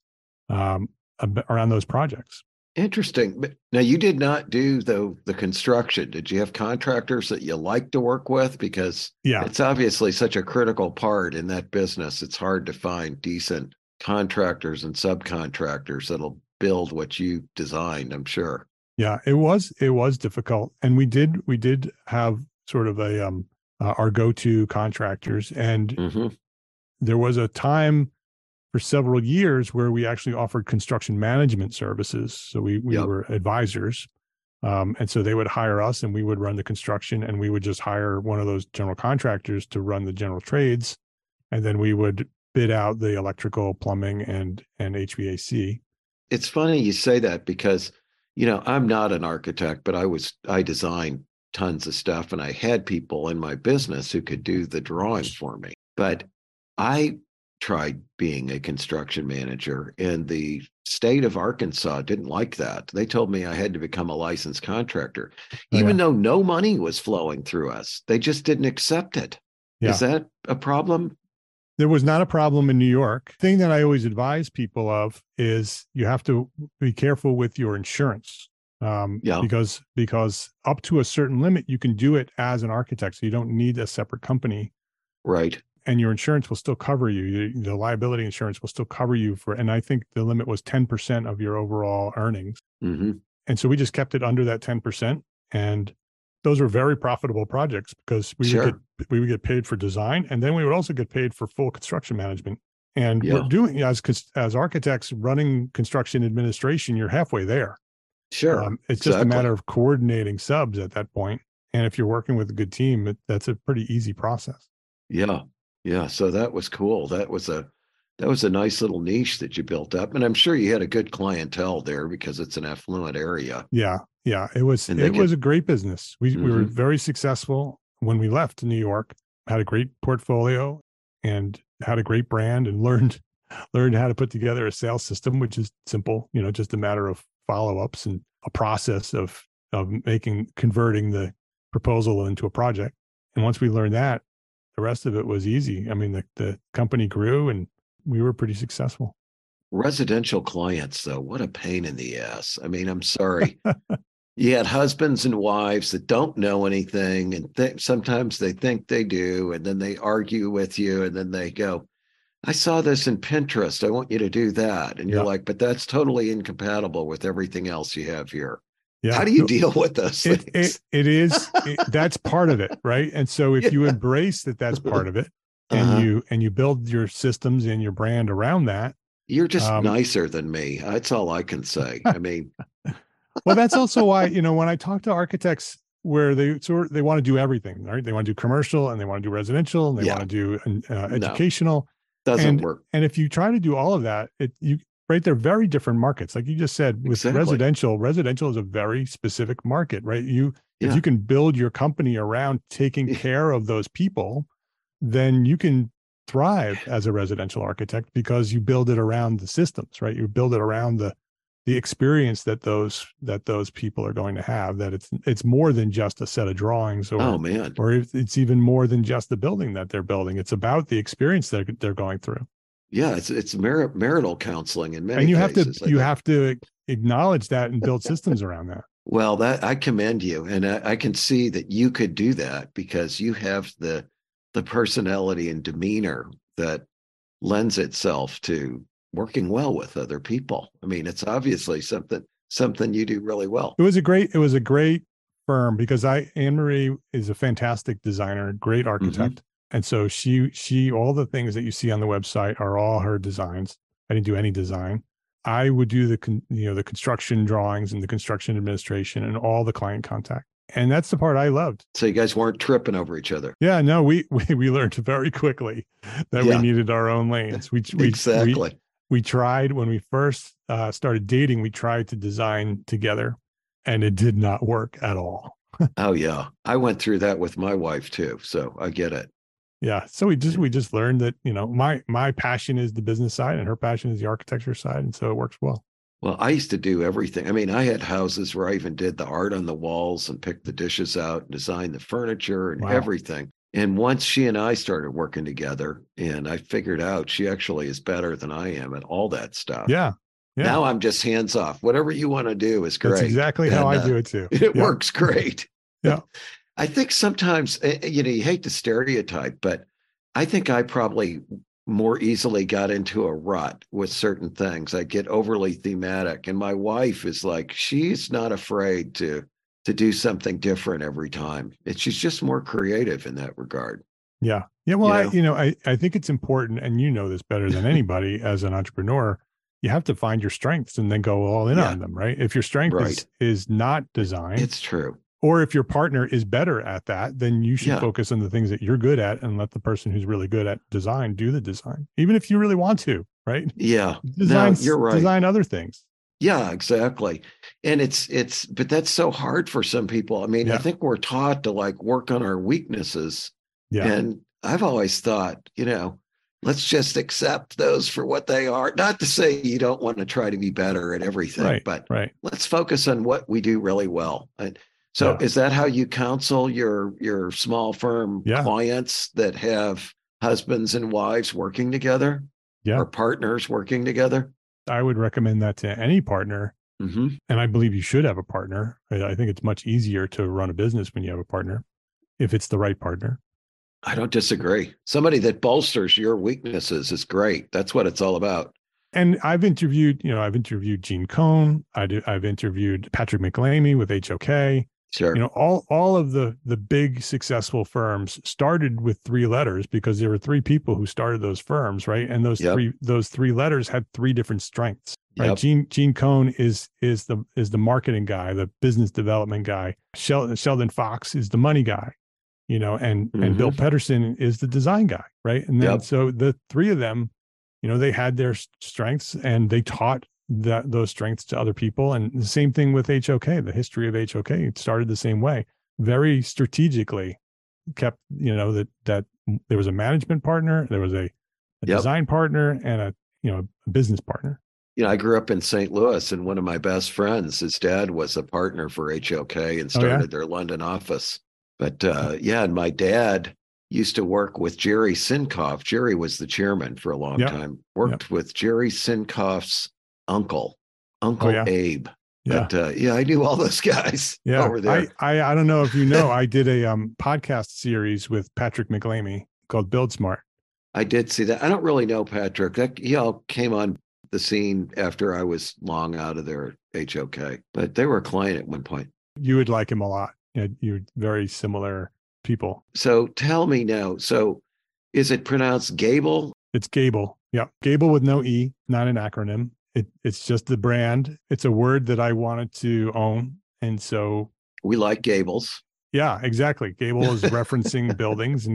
those projects.
Interesting. But now, you did not do the construction. Did you have contractors that you like to work with? Because it's obviously such a critical part in that business. It's hard to find decent contractors and subcontractors that'll build what you designed, I'm sure.
Yeah, it was difficult. And we did have sort of our go-to contractors. And there was a time for several years where we actually offered construction management services. So we were advisors. And so they would hire us and we would run the construction, and we would just hire one of those general contractors to run the general trades. And then we would bid out the electrical, plumbing, and HVAC.
It's funny you say that because, I'm not an architect, but I designed tons of stuff, and I had people in my business who could do the drawing for me. But I tried being a construction manager, and the state of Arkansas didn't like that. They told me I had to become a licensed contractor, even though no money was flowing through us. They just didn't accept it. Yeah. Is that a problem?
There was not a problem in New York. The thing that I always advise people of is you have to be careful with your insurance. Because up to a certain limit, you can do it as an architect. So you don't need a separate company.
Right.
And your insurance will still cover you. The liability insurance will still cover you and I think the limit was 10% of your overall earnings.
Mm-hmm.
And so we just kept it under that 10%. And those were very profitable projects because we would get paid for design, and then we would also get paid for full construction management. And we're doing, as architects running construction administration, you're halfway there.
Sure.
It's just a matter of coordinating subs at that point. And if you're working with a good team, that's a pretty easy process.
Yeah. Yeah. So that was cool. That was a nice little niche that you built up. And I'm sure you had a good clientele there because it's an affluent area.
Yeah. Yeah. It was a great business. We were very successful when we left New York, had a great portfolio and had a great brand, and learned how to put together a sales system, which is simple, just a matter of follow-ups and a process of converting the proposal into a project. And once we learned that, the rest of it was easy. I mean, the company grew and we were pretty successful.
Residential clients, though, what a pain in the ass. I mean, I'm sorry. You had husbands and wives that don't know anything, and sometimes they think they do, and then they argue with you, and then they go, I saw this in Pinterest. I want you to do that. And you're like, but that's totally incompatible with everything else you have here. Yeah. How do you deal with those things?
That's part of it, right? And so if you embrace that that's part of it, and you build your systems and your brand around that,
you're just nicer than me. That's all I can say. I mean,
well, that's also why, when I talk to architects where they want to do everything, right? They want to do commercial and they want to do residential and they want to do educational.
Doesn't work.
And if you try to do all of that, they're very different markets. Like you just said, with residential is a very specific market, right? If you can build your company around taking care of those people, then you can thrive as a residential architect because you build it around the systems, right? You build it around the experience that those people are going to have, that it's more than just a set of drawings or it's even more than just the building that they're building. It's about the experience that they're going through.
Yeah. It's marital counseling in many
cases.
And
you have to acknowledge that and build systems around that.
Well, that I commend you. And I can see that you could do that because you have the personality and demeanor that lends itself to working well with other people. I mean, it's obviously something you do really well.
It was a great firm because Anne Marie is a fantastic designer, great architect. Mm-hmm. And so she all the things that you see on the website are all her designs. I didn't do any design. I would do the construction drawings and the construction administration and all the client contact. And that's the part I loved.
So you guys weren't tripping over each other.
Yeah, no, we learned very quickly that we needed our own lanes.
Exactly.
We tried when we first started dating, we tried to design together and it did not work at all.
Oh yeah. I went through that with my wife too. So I get it.
Yeah. So we just learned that, my passion is the business side and her passion is the architecture side. And so it works well.
Well, I used to do everything. I mean, I had houses where I even did the art on the walls and picked the dishes out and designed the furniture and everything. And once she and I started working together and I figured out she actually is better than I am at all that stuff.
Yeah.
Now I'm just hands off. Whatever you want to do is great.
That's exactly how I do it too.
It works great.
Yeah.
I think sometimes, you hate to stereotype, but I think I probably more easily got into a rut with certain things. I get overly thematic. And my wife is like, she's not afraid to do something different every time. She's just more creative in that regard.
Yeah. Yeah. Well, I think it's important, and you know this better than anybody as an entrepreneur. You have to find your strengths and then go all in on them, right? If your strength is not design,
it's true.
Or if your partner is better at that, then you should focus on the things that you're good at and let the person who's really good at design do the design, even if you really want to, right?
Yeah.
You're right. Design other things.
Yeah, exactly. And but that's so hard for some people. I mean, I think we're taught to like work on our weaknesses. Yeah. And I've always thought, let's just accept those for what they are. Not to say you don't want to try to be better at everything, but let's focus on what we do really well. And so is that how you counsel your small firm clients that have husbands and wives working together or partners working together?
I would recommend that to any partner. Mm-hmm. And I believe you should have a partner. I think it's much easier to run a business when you have a partner, if it's the right partner.
I don't disagree. Somebody that bolsters your weaknesses is great. That's what it's all about.
And I've interviewed Gene Cohn. I've interviewed Patrick McLamy with HOK.
Sure.
All of the big successful firms started with 3 letters because there were 3 people who started those firms, right? And those three letters had 3 different strengths. Right. Gene Cohn is the marketing guy, the business development guy. Sheldon Fox is the money guy, and Bill Pedersen is the design guy, right? And then so the 3 of them, they had their strengths and they taught those strengths to other people. And the same thing with HOK. The history of HOK, it started the same way, very strategically kept, that there was a management partner, there was a design partner, and a business partner.
I grew up in St. Louis, and one of my best friends, his dad was a partner for HOK and started their London office. But and my dad used to work with Jerry Sinkoff. Jerry was the chairman for a long time. Worked with Jerry Sinkoff's uncle Abe.
Yeah.
But I knew all those guys over there.
I don't know if you know, I did a podcast series with Patrick McLamy called Build Smart.
I did see that. I don't really know Patrick. He all came on the scene after I was long out of their HOK, but they were a client at one point.
You would like him a lot. You're very similar people.
So tell me now, is it pronounced Gable?
It's Gable. Yeah. Gable with no E, not an acronym. It's just the brand. It's a word that I wanted to own. And so
we like Gables.
Yeah, exactly. Gable is referencing buildings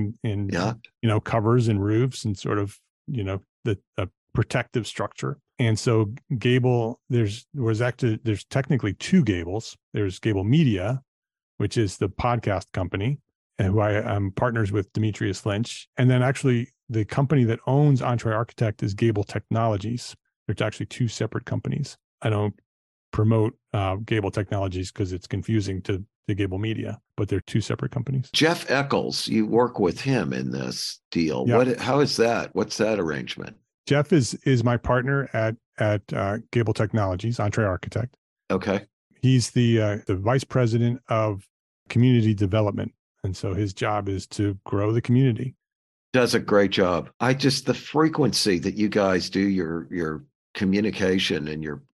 and covers and roofs and sort of, the protective structure. And so Gable, there's technically 2 Gables. There's Gable Media, which is the podcast company, and who I'm partners with Demetrius Lynch. And then actually the company that owns EntreArchitect is Gable Technologies. There's actually 2 separate companies. I don't promote Gable Technologies because it's confusing to the Gable Media, but they're 2 separate companies.
Jeff Eccles, you work with him in this deal. Yeah. How is that? What's that arrangement?
Jeff is my partner at Gable Technologies, EntreArchitect.
Okay.
He's the vice president of community development, and so his job is to grow the community.
Does a great job. The frequency that you guys do your communication and your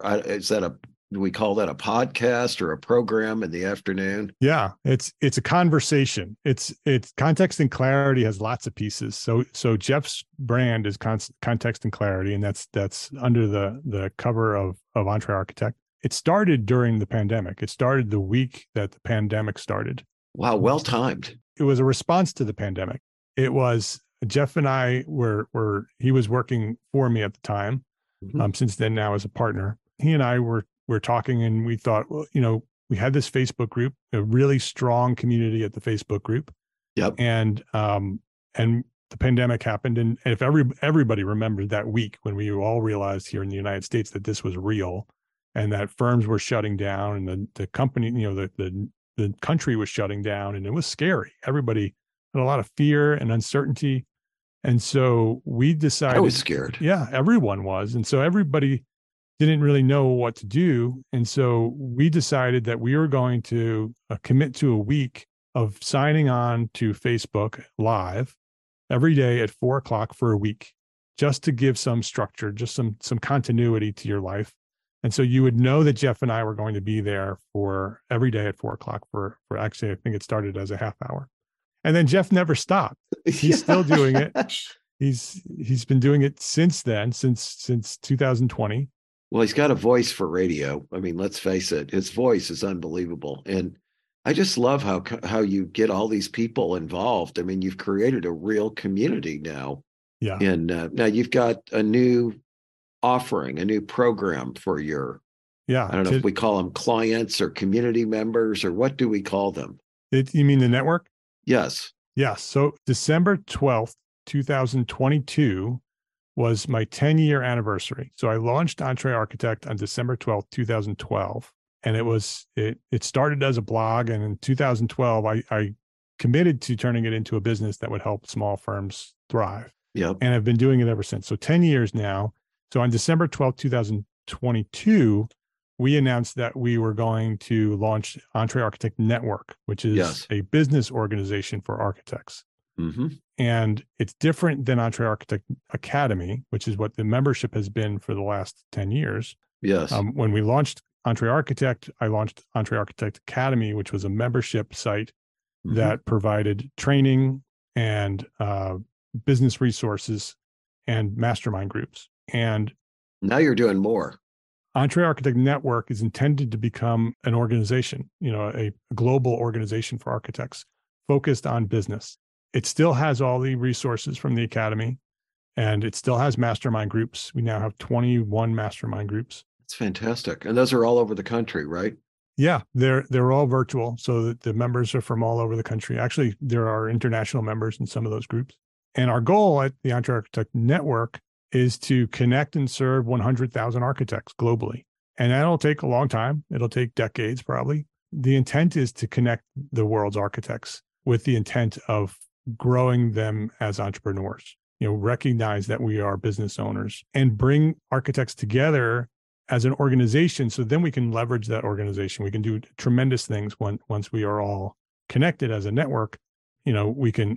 do we call that a podcast or a program in the afternoon?
Yeah, it's a conversation. It's Context and Clarity has lots of pieces. So Jeff's brand is Context and Clarity, and that's under the cover of EntreArchitect. It started during the pandemic. It started the week that the pandemic started.
Wow, well timed.
It was a response to the pandemic. It was Jeff and I he was working for me at the time. Mm-hmm. Since then now as a partner. He and I were talking, and we thought, well, we had this Facebook group, a really strong community at the Facebook group.
Yep.
And the pandemic happened. And if everybody remembered that week when we all realized here in the United States that this was real and that firms were shutting down and the company, the country was shutting down, and it was scary. Everybody had a lot of fear and uncertainty. And so we decided.
I was scared.
Yeah, everyone was. And so everybody didn't really know what to do. And so we decided that we were going to commit to a week of signing on to Facebook Live every day at 4:00 for a week, just to give some structure, just some continuity to your life. And so you would know that Jeff and I were going to be there for every day at 4:00 for actually, I think it started as a half hour. And then Jeff never stopped. He's still doing it. He's been doing it since then, since 2020.
Well, he's got a voice for radio. I mean, let's face it, his voice is unbelievable. And I just love how you get all these people involved. I mean, you've created a real community now.
Yeah.
And now you've got a new offering, a new program for your, I don't know if we call them clients or community members, or what do we call them?
You mean the network?
Yes.
Yes. So December 12th, 2022 was my 10-year anniversary. So I launched EntreArchitect on December 12th, 2012. And it started as a blog. And in 2012, I committed to turning it into a business that would help small firms thrive.
Yep.
And I've been doing it ever since. So 10 years now. So on December 12th, 2022, we announced that we were going to launch EntreArchitect Network, which is a business organization for architects.
Mm-hmm.
And it's different than EntreArchitect Academy, which is what the membership has been for the last 10 years.
Yes.
When we launched EntreArchitect, I launched EntreArchitect Academy, which was a membership site that provided training and business resources and mastermind groups. And
now you're doing more.
EntreArchitect Network is intended to become an organization, a global organization for architects focused on business. It still has all the resources from the Academy, and it still has mastermind groups. We now have 21 mastermind groups.
It's fantastic. And those are all over the country, right?
Yeah, they're all virtual. So that the members are from all over the country. Actually, there are international members in some of those groups. And our goal at the EntreArchitect Network is to connect and serve 100,000 architects globally. And that'll take a long time. It'll take decades, probably. The intent is to connect the world's architects with the intent of growing them as entrepreneurs. Recognize that we are business owners and bring architects together as an organization. So then we can leverage that organization. We can do tremendous things once we are all connected as a network. We can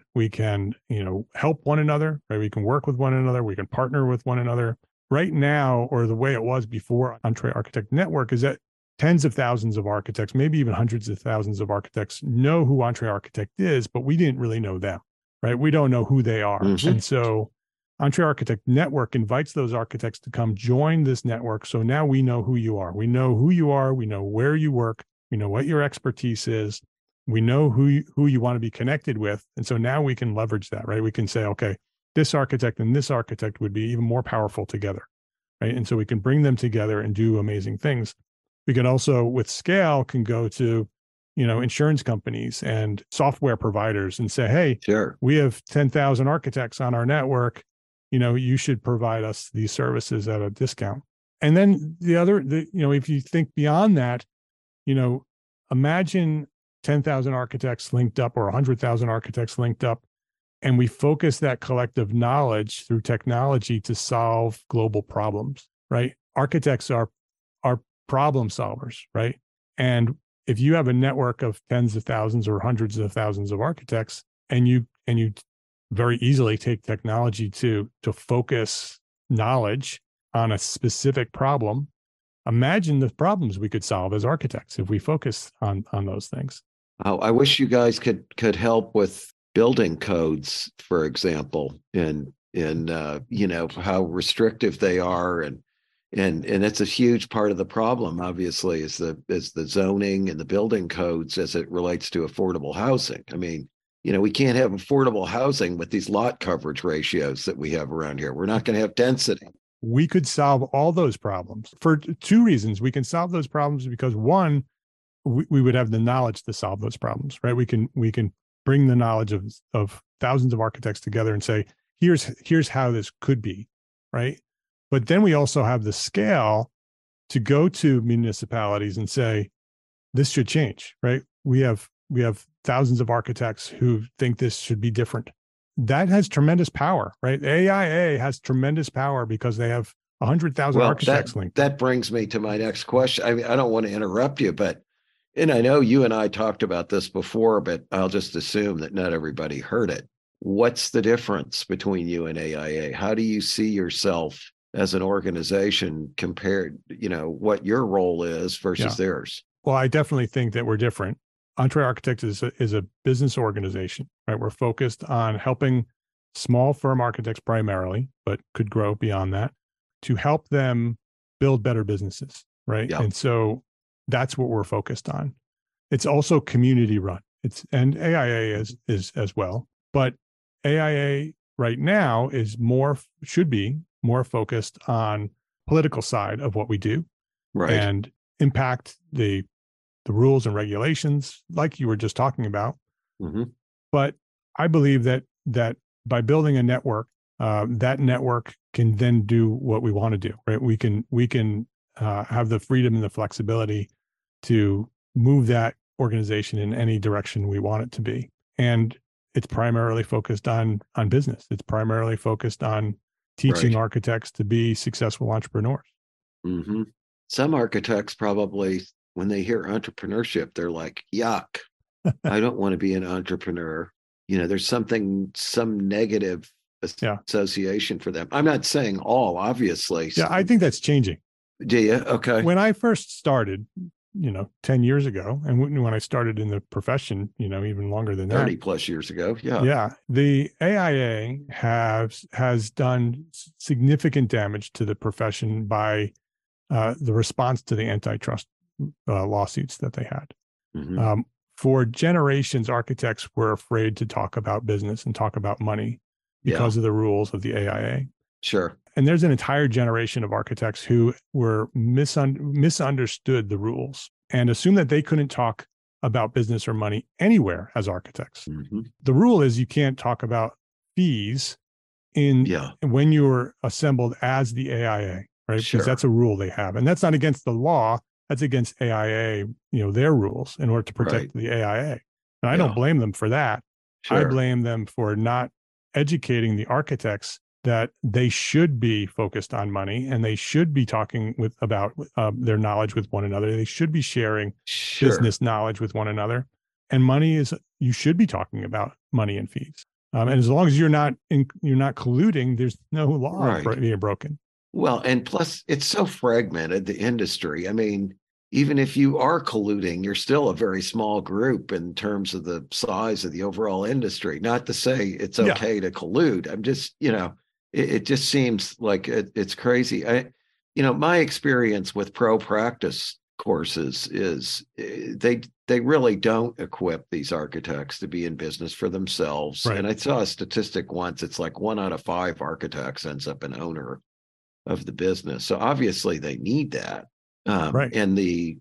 help one another, right? We can work with one another. We can partner with one another. Right now, or the way it was before EntreArchitect Network, is that tens of thousands of architects, maybe even hundreds of thousands of architects know who EntreArchitect is, but we didn't really know them, right? We don't know who they are. Mm-hmm. And so EntreArchitect Network invites those architects to come join this network. So now we know who you are. We know who you are. We know where you work. We know what your expertise is. We know who you want to be connected with. And so now we can leverage that, right? We can say, okay, this architect and this architect would be even more powerful together, right? And so we can bring them together and do amazing things. We can also, with scale, can go to, insurance companies and software providers and say, hey,
sure,
we have 10,000 architects on our network. You should provide us these services at a discount. And then if you think beyond that, imagine 10,000 architects linked up or 100,000 architects linked up, and we focus that collective knowledge through technology to solve global problems, right? Architects are problem solvers, right? And if you have a network of tens of thousands or hundreds of thousands of architects, and you very easily take technology to focus knowledge on a specific problem, imagine the problems we could solve as architects if we focus on those things.
I wish you guys could help with building codes, for example, in how restrictive they are, and it's a huge part of the problem. Obviously, is the zoning and the building codes as it relates to affordable housing. I mean, we can't have affordable housing with these lot coverage ratios that we have around here. We're not going to have density.
We could solve all those problems for two reasons. We can solve those problems because, one, we would have the knowledge to solve those problems, right? We can bring the knowledge of thousands of architects together and say, here's how this could be, right? But then we also have the scale to go to municipalities and say, this should change, right? We have thousands of architects who think this should be different. That has tremendous power, right? AIA has tremendous power because they have 100,000 architects linked.
That brings me to my next question. I mean, I don't want to interrupt you, and I know you and I talked about this before, but I'll just assume that not everybody heard it. What's the difference between you and AIA? How do you see yourself as an organization compared, what your role is versus theirs?
Well, I definitely think that we're different. Entree Architect is a business organization, right? We're focused on helping small firm architects primarily, but could grow beyond that, to help them build better businesses, right?
Yeah.
And so that's what we're focused on. It's also community run. And AIA is as well, but AIA right now should be more focused on political side of what we do,
Right.
and impact the rules and regulations like you were just talking about.
Mm-hmm.
But I believe that by building a network, that network can then do what we want to do, right? We can have the freedom and the flexibility to move that organization in any direction we want it to be. And it's primarily focused on business. It's primarily focused on teaching
Right.
architects to be successful entrepreneurs.
Mm-hmm. Some architects probably, when they hear entrepreneurship, they're like, yuck, I don't want to be an entrepreneur. There's some negative association for them. I'm not saying all, obviously.
Yeah, I think that's changing.
Do you? Okay.
When I first started, 10 years ago, and when I started in the profession, even longer than
30
that.
plus years ago. Yeah.
Yeah. The AIA has done significant damage to the profession by the response to the antitrust lawsuits that they had.
Mm-hmm.
For generations, architects were afraid to talk about business and talk about money because of the rules of the AIA.
Sure.
And there's an entire generation of architects who were misunderstood the rules and assumed that they couldn't talk about business or money anywhere as architects.
Mm-hmm.
The rule is you can't talk about fees when you're assembled as the AIA, right?
Sure.
Because that's a rule they have. And that's not against the law. That's against AIA, their rules in order to protect the AIA. And I don't blame them for that.
Sure.
I blame them for not educating the architects that they should be focused on money, and they should be talking about their knowledge with one another. They should be sharing business knowledge with one another. And you should be talking about money and fees. And as long as you're not colluding, there's no law being broken.
Well, and plus it's so fragmented, the industry. I mean, even if you are colluding, you're still a very small group in terms of the size of the overall industry. Not to say it's okay to collude. I'm just, it just seems like it's crazy. My experience with pro practice courses is they really don't equip these architects to be in business for themselves. Right. And I saw a statistic once, it's like 1 out of 5 architects ends up an owner of the business. So obviously they need that.
Right.
And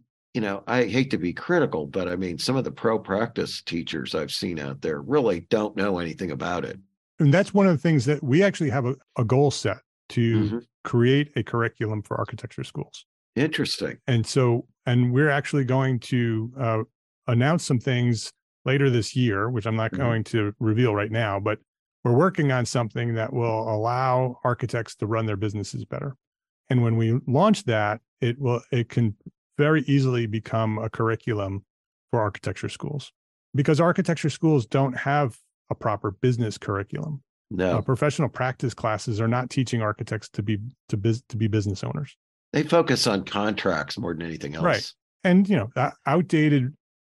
I hate to be critical, but I mean, some of the pro practice teachers I've seen out there really don't know anything about it.
And that's one of the things that we actually have a goal set to create a curriculum for architecture schools.
Interesting.
And we're actually going to announce some things later this year, which I'm not going to reveal right now, but we're working on something that will allow architects to run their businesses better. And when we launch that, it can very easily become a curriculum for architecture schools, because architecture schools don't have a proper business curriculum.
No.
Professional practice classes are not teaching architects to be business owners.
They focus on contracts more than anything else.
Right. And, outdated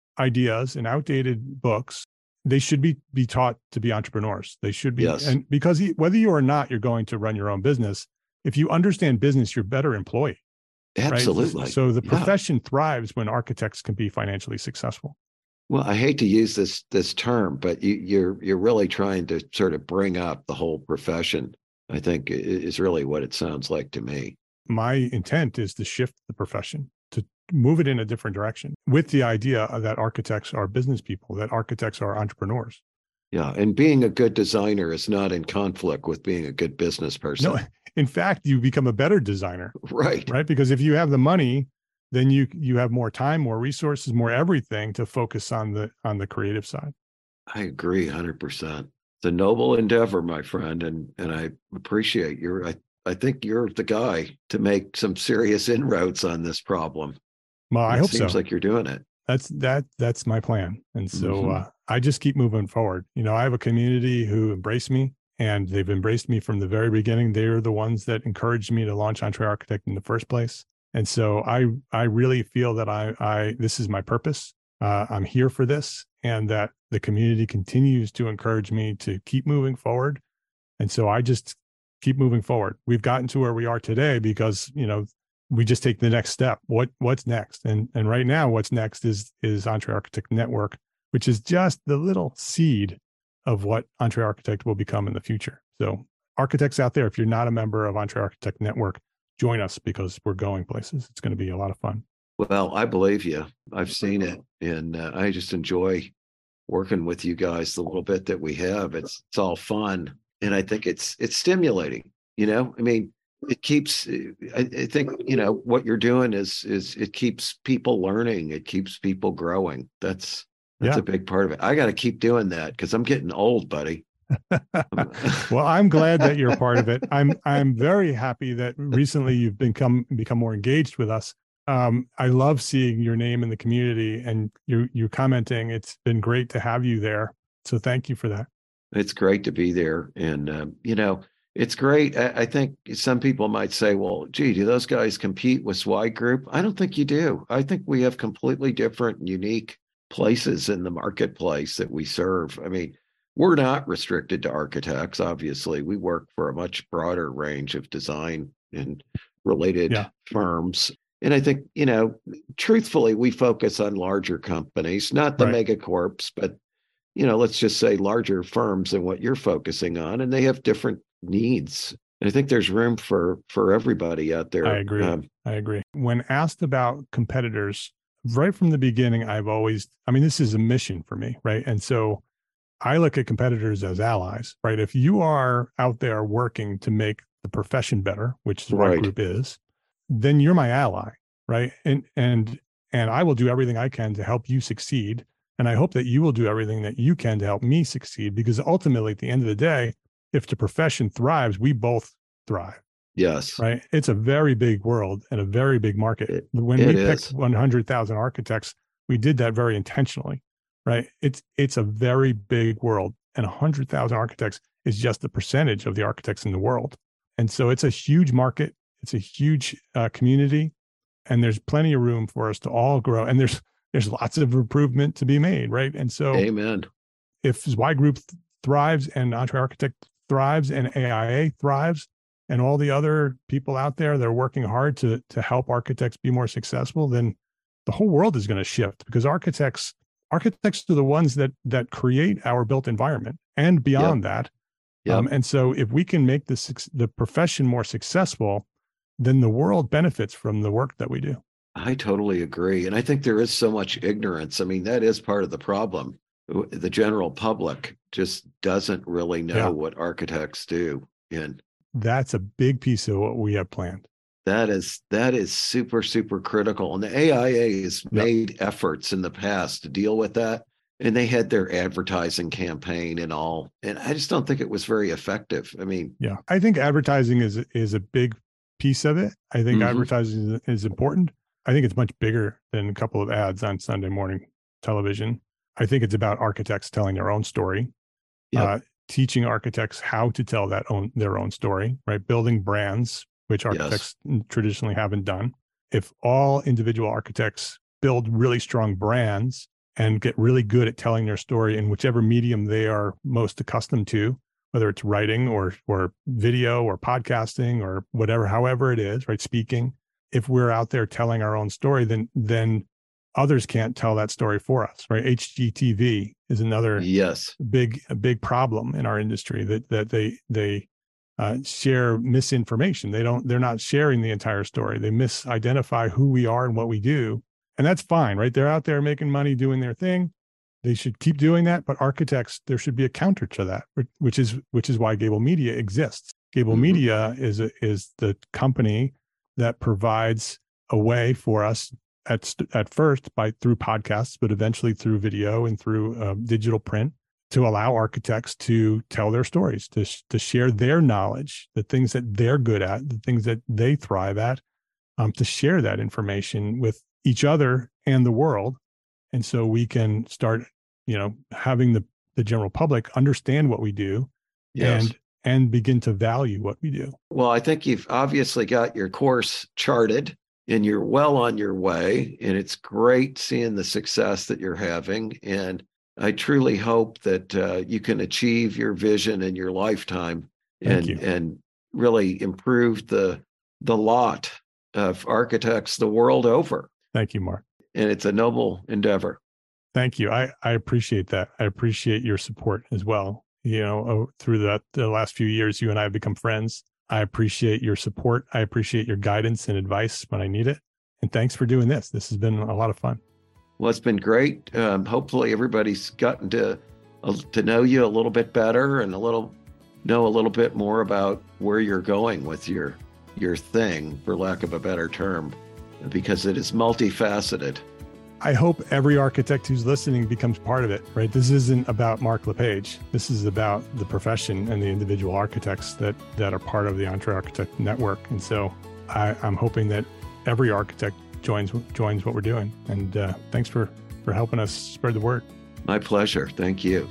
ideas and outdated books, they should be taught to be entrepreneurs. They should be.
Yes.
And because whether you or not you're going to run your own business, if you understand business, you're a better employee.
Absolutely.
Right? So the profession thrives when architects can be financially successful.
Well, I hate to use this term, but you're really trying to sort of bring up the whole profession, I think, is really what it sounds like to me.
My intent is to shift the profession, to move it in a different direction, with the idea that architects are business people, that architects are entrepreneurs.
Yeah. And being a good designer is not in conflict with being a good business person.
No, in fact, you become a better designer.
Right.
Right. Because if you have the money, then you have more time, more resources, more everything to focus on the creative side.
I agree 100%. It's a noble endeavor, my friend. And I appreciate I think you're the guy to make some serious inroads on this problem.
Well, I hope so.
Seems like you're doing it.
That's my plan. And so I just keep moving forward. I have a community who embrace me, and they've embraced me from the very beginning. They're the ones that encouraged me to launch Entree Architect in the first place. And so I really feel that this is my purpose. I'm here for this, and that the community continues to encourage me to keep moving forward. And so I just keep moving forward. We've gotten to where we are today because, we just take the next step. What's next? And right now, what's next is EntreArchitect Network, which is just the little seed of what EntreArchitect will become in the future. So architects out there, if you're not a member of EntreArchitect Network, join us because we're going places. It's going to be a lot of fun.
Well, I believe you. I've seen it, and I just enjoy working with you guys the little bit that we have. It's all fun, and I think it's stimulating. It keeps. I think what you're doing is it keeps people learning. It keeps people growing. That's a big part of it. I got to keep doing that because I'm getting old, buddy.
Well, I'm glad that you're part of it. I'm very happy that recently you've become more engaged with us. I love seeing your name in the community and you commenting. It's been great to have you there. So thank you for that.
It's great to be there. And, it's great. I think some people might say, well, gee, do those guys compete with SWI Group? I don't think you do. I think we have completely different and unique places in the marketplace that we serve. I mean, we're not restricted to architects. Obviously, we work for a much broader range of design and related firms. And I think, truthfully, we focus on larger companies, not the megacorps, but, let's just say larger firms than what you're focusing on. And they have different needs. And I think there's room for everybody out there.
I agree. When asked about competitors, right from the beginning, this is a mission for me, right? And so I look at competitors as allies, right? If you are out there working to make the profession better, which SWI Group is, then you're my ally, right? And I will do everything I can to help you succeed. And I hope that you will do everything that you can to help me succeed, because ultimately, at the end of the day, if the profession thrives, we both thrive.
Yes.
Right. It's a very big world and a very big market. When we picked 100,000 architects, we did that very intentionally, right? It's a very big world, and 100,000 architects is just the percentage of the architects in the world. And so it's a huge market. It's a huge community, and there's plenty of room for us to all grow. And there's lots of improvement to be made, right? And so,
amen.
If SWI Group thrives and EntreArchitect thrives and AIA thrives, and all the other people out there that are working hard to help architects be more successful, then the whole world is going to shift, because architects are the ones that create our built environment and beyond that. And so if we can make the profession more successful, then the world benefits from the work that we do.
I totally agree. And I think there is so much ignorance. I mean, that is part of the problem. The general public just doesn't really know what architects do. And
that's a big piece of what we have planned.
That is super, super critical. And the AIA has made efforts in the past to deal with that. And they had their advertising campaign and all. And I just don't think it was very effective. I mean,
I think advertising is a big piece of it. I think advertising is important. I think it's much bigger than a couple of ads on Sunday morning television. I think it's about architects telling their own story, teaching architects how to tell their own story, right? Building brands, which architects traditionally haven't done. If all individual architects build really strong brands and get really good at telling their story in whichever medium they are most accustomed to, whether it's writing or video or podcasting or whatever, however it is, right? Speaking. If we're out there telling our own story, then others can't tell that story for us, right? HGTV is another big problem in our industry, that they share misinformation. They're not sharing the entire story. They misidentify who we are and what we do. And that's fine, right? They're out there making money doing their thing. They should keep doing that. But architects, there should be a counter to that, which is why Gable Media exists. Gable Media is the company that provides a way for us at first through podcasts, but eventually through video and through digital print, to allow architects to tell their stories, to share their knowledge, the things that they're good at, the things that they thrive at, to share that information with each other and the world. And so we can start, having the general public understand what we do and begin to value what we do.
Well, I think you've obviously got your course charted. and you're well on your way. And it's great seeing the success that you're having. And I truly hope that you can achieve your vision in your lifetime and really improve the lot of architects the world over.
Thank you, Mark.
And it's a noble endeavor.
Thank you. I appreciate that. I appreciate your support as well. Through the last few years, you and I have become friends. I appreciate your support. I appreciate your guidance and advice when I need it. And thanks for doing this. This has been a lot of fun.
Well, it's been great. Hopefully everybody's gotten to know you a little bit better and know a little bit more about where you're going with your thing, for lack of a better term, because it is multifaceted.
I hope every architect who's listening becomes part of it, right? This isn't about Mark LePage. This is about the profession and the individual architects that are part of the EntreArchitect network. And so I'm hoping that every architect joins what we're doing. And thanks for helping us spread the word.
My pleasure. Thank you.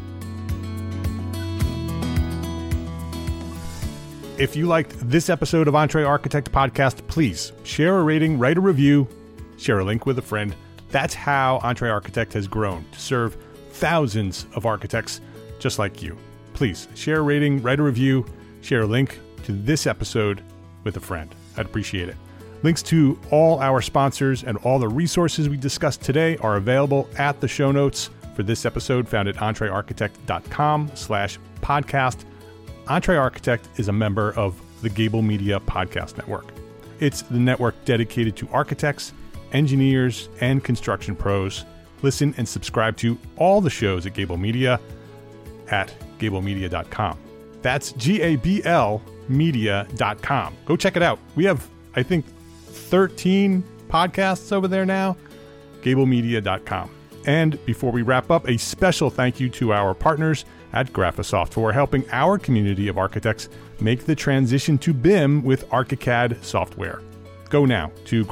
If you liked this episode of EntreArchitect Podcast, please share a rating, write a review, share a link with a friend. That's how EntreArchitect has grown to serve thousands of architects just like you. Please share a rating, write a review, share a link to this episode with a friend. I'd appreciate it. Links to all our sponsors and all the resources we discussed today are available at the show notes for this episode, found at entrearchitect.com/podcast. EntreArchitect is a member of the Gable Media Podcast Network. It's the network dedicated to architects, engineers, and construction pros. Listen and subscribe to all the shows at Gable Media at gablemedia.com. That's GABL media.com. Go check it out. We have, I think, 13 podcasts over there now. gablemedia.com. And before we wrap up, a special thank you to our partners at Graphisoft for helping our community of architects make the transition to BIM with ArchiCAD software. Go now to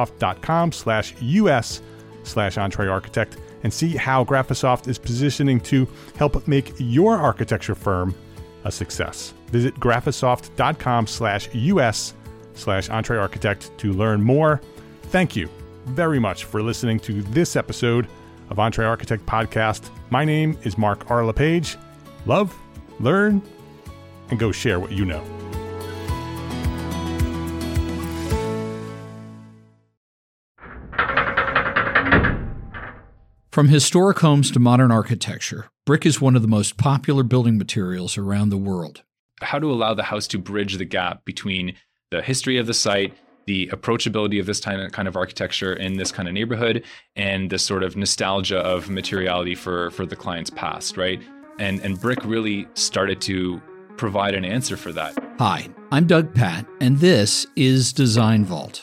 graphisoft.com/US/EntreArchitect and see how Graphisoft is positioning to help make your architecture firm a success. Visit graphisoft.com/US/EntreArchitect to learn more. Thank you very much for listening to this episode of EntreArchitect Podcast. My name is Mark R. LePage. Love, learn, and go share what you know.
From historic homes to modern architecture, brick is one of the most popular building materials around the world.
How to allow the house to bridge the gap between the history of the site, the approachability of this kind of architecture in this kind of neighborhood, and the sort of nostalgia of materiality for the client's past, right? And brick really started to provide an answer for that.
Hi, I'm Doug Patt, and this is Design Vault.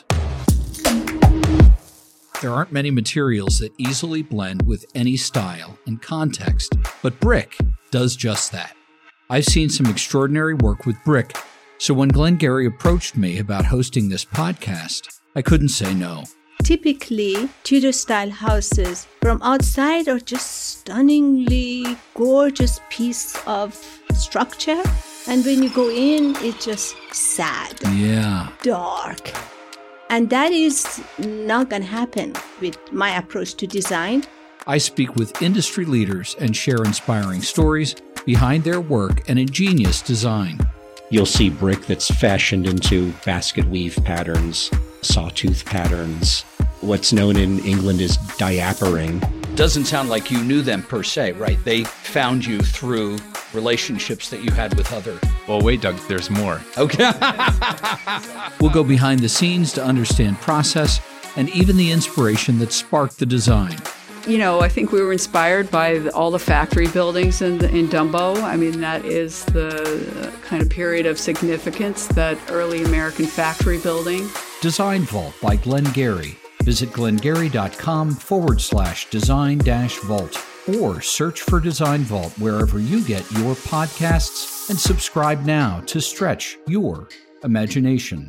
There aren't many materials that easily blend with any style and context, but brick does just that. I've seen some extraordinary work with brick, so when Glenn Gary approached me about hosting this podcast, I couldn't say no.
Typically, Tudor-style houses from outside are just stunningly gorgeous piece of structure, and when you go in, it's just sad.
Yeah.
Dark. And that is not going to happen with my approach to design.
I speak with industry leaders and share inspiring stories behind their work and ingenious design.
You'll see brick that's fashioned into basket weave patterns, sawtooth patterns. What's known in England as diapering.
Doesn't sound like you knew them per se, right? They found you through relationships that you had with other...
Well, wait, Doug, there's more.
Okay. We'll go behind the scenes to understand process and even the inspiration that sparked the design.
You know, I think we were inspired by all the factory buildings in Dumbo. I mean, that is the kind of period of significance, that early American factory building.
Design Vault by Glenn Gary. Visit glengary.com/design-vault or search for Design Vault wherever you get your podcasts and subscribe now to stretch your imagination.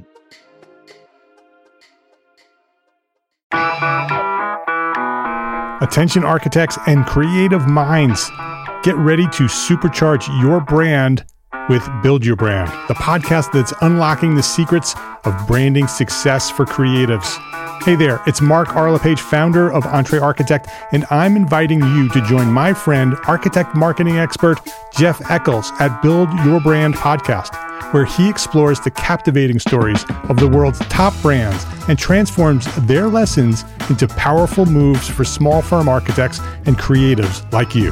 Attention architects and creative minds. Get ready to supercharge your brand with Build Your Brand, the podcast that's unlocking the secrets of branding success for creatives. Hey there, it's Mark Arlepage, founder of Entre Architect, and I'm inviting you to join my friend, architect marketing expert Jeff Eccles at Build Your Brand podcast, where he explores the captivating stories of the world's top brands and transforms their lessons into powerful moves for small firm architects and creatives like you.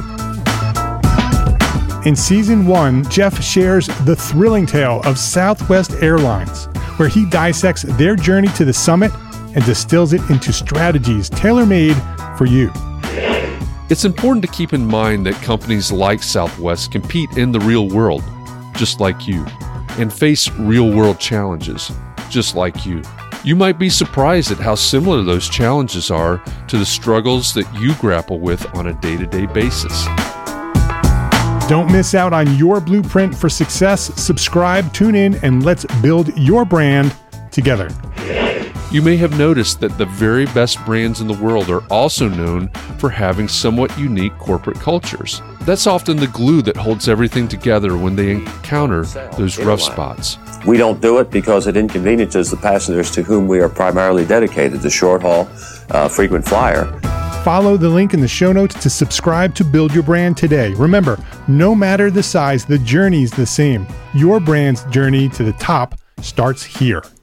In Season 1, Jeff shares the thrilling tale of Southwest Airlines, where he dissects their journey to the summit and distills it into strategies tailor-made for you.
It's important to keep in mind that companies like Southwest compete in the real world, just like you, and face real-world challenges, just like you. You might be surprised at how similar those challenges are to the struggles that you grapple with on a day-to-day basis.
Don't miss out on your blueprint for success. Subscribe, tune in, and let's build your brand together.
You may have noticed that the very best brands in the world are also known for having somewhat unique corporate cultures. That's often the glue that holds everything together when they encounter those rough spots.
We don't do it because it inconveniences the passengers to whom we are primarily dedicated, the short haul, frequent flyer.
Follow the link in the show notes to subscribe to Build Your Brand today. Remember, no matter the size, the journey's the same. Your brand's journey to the top starts here.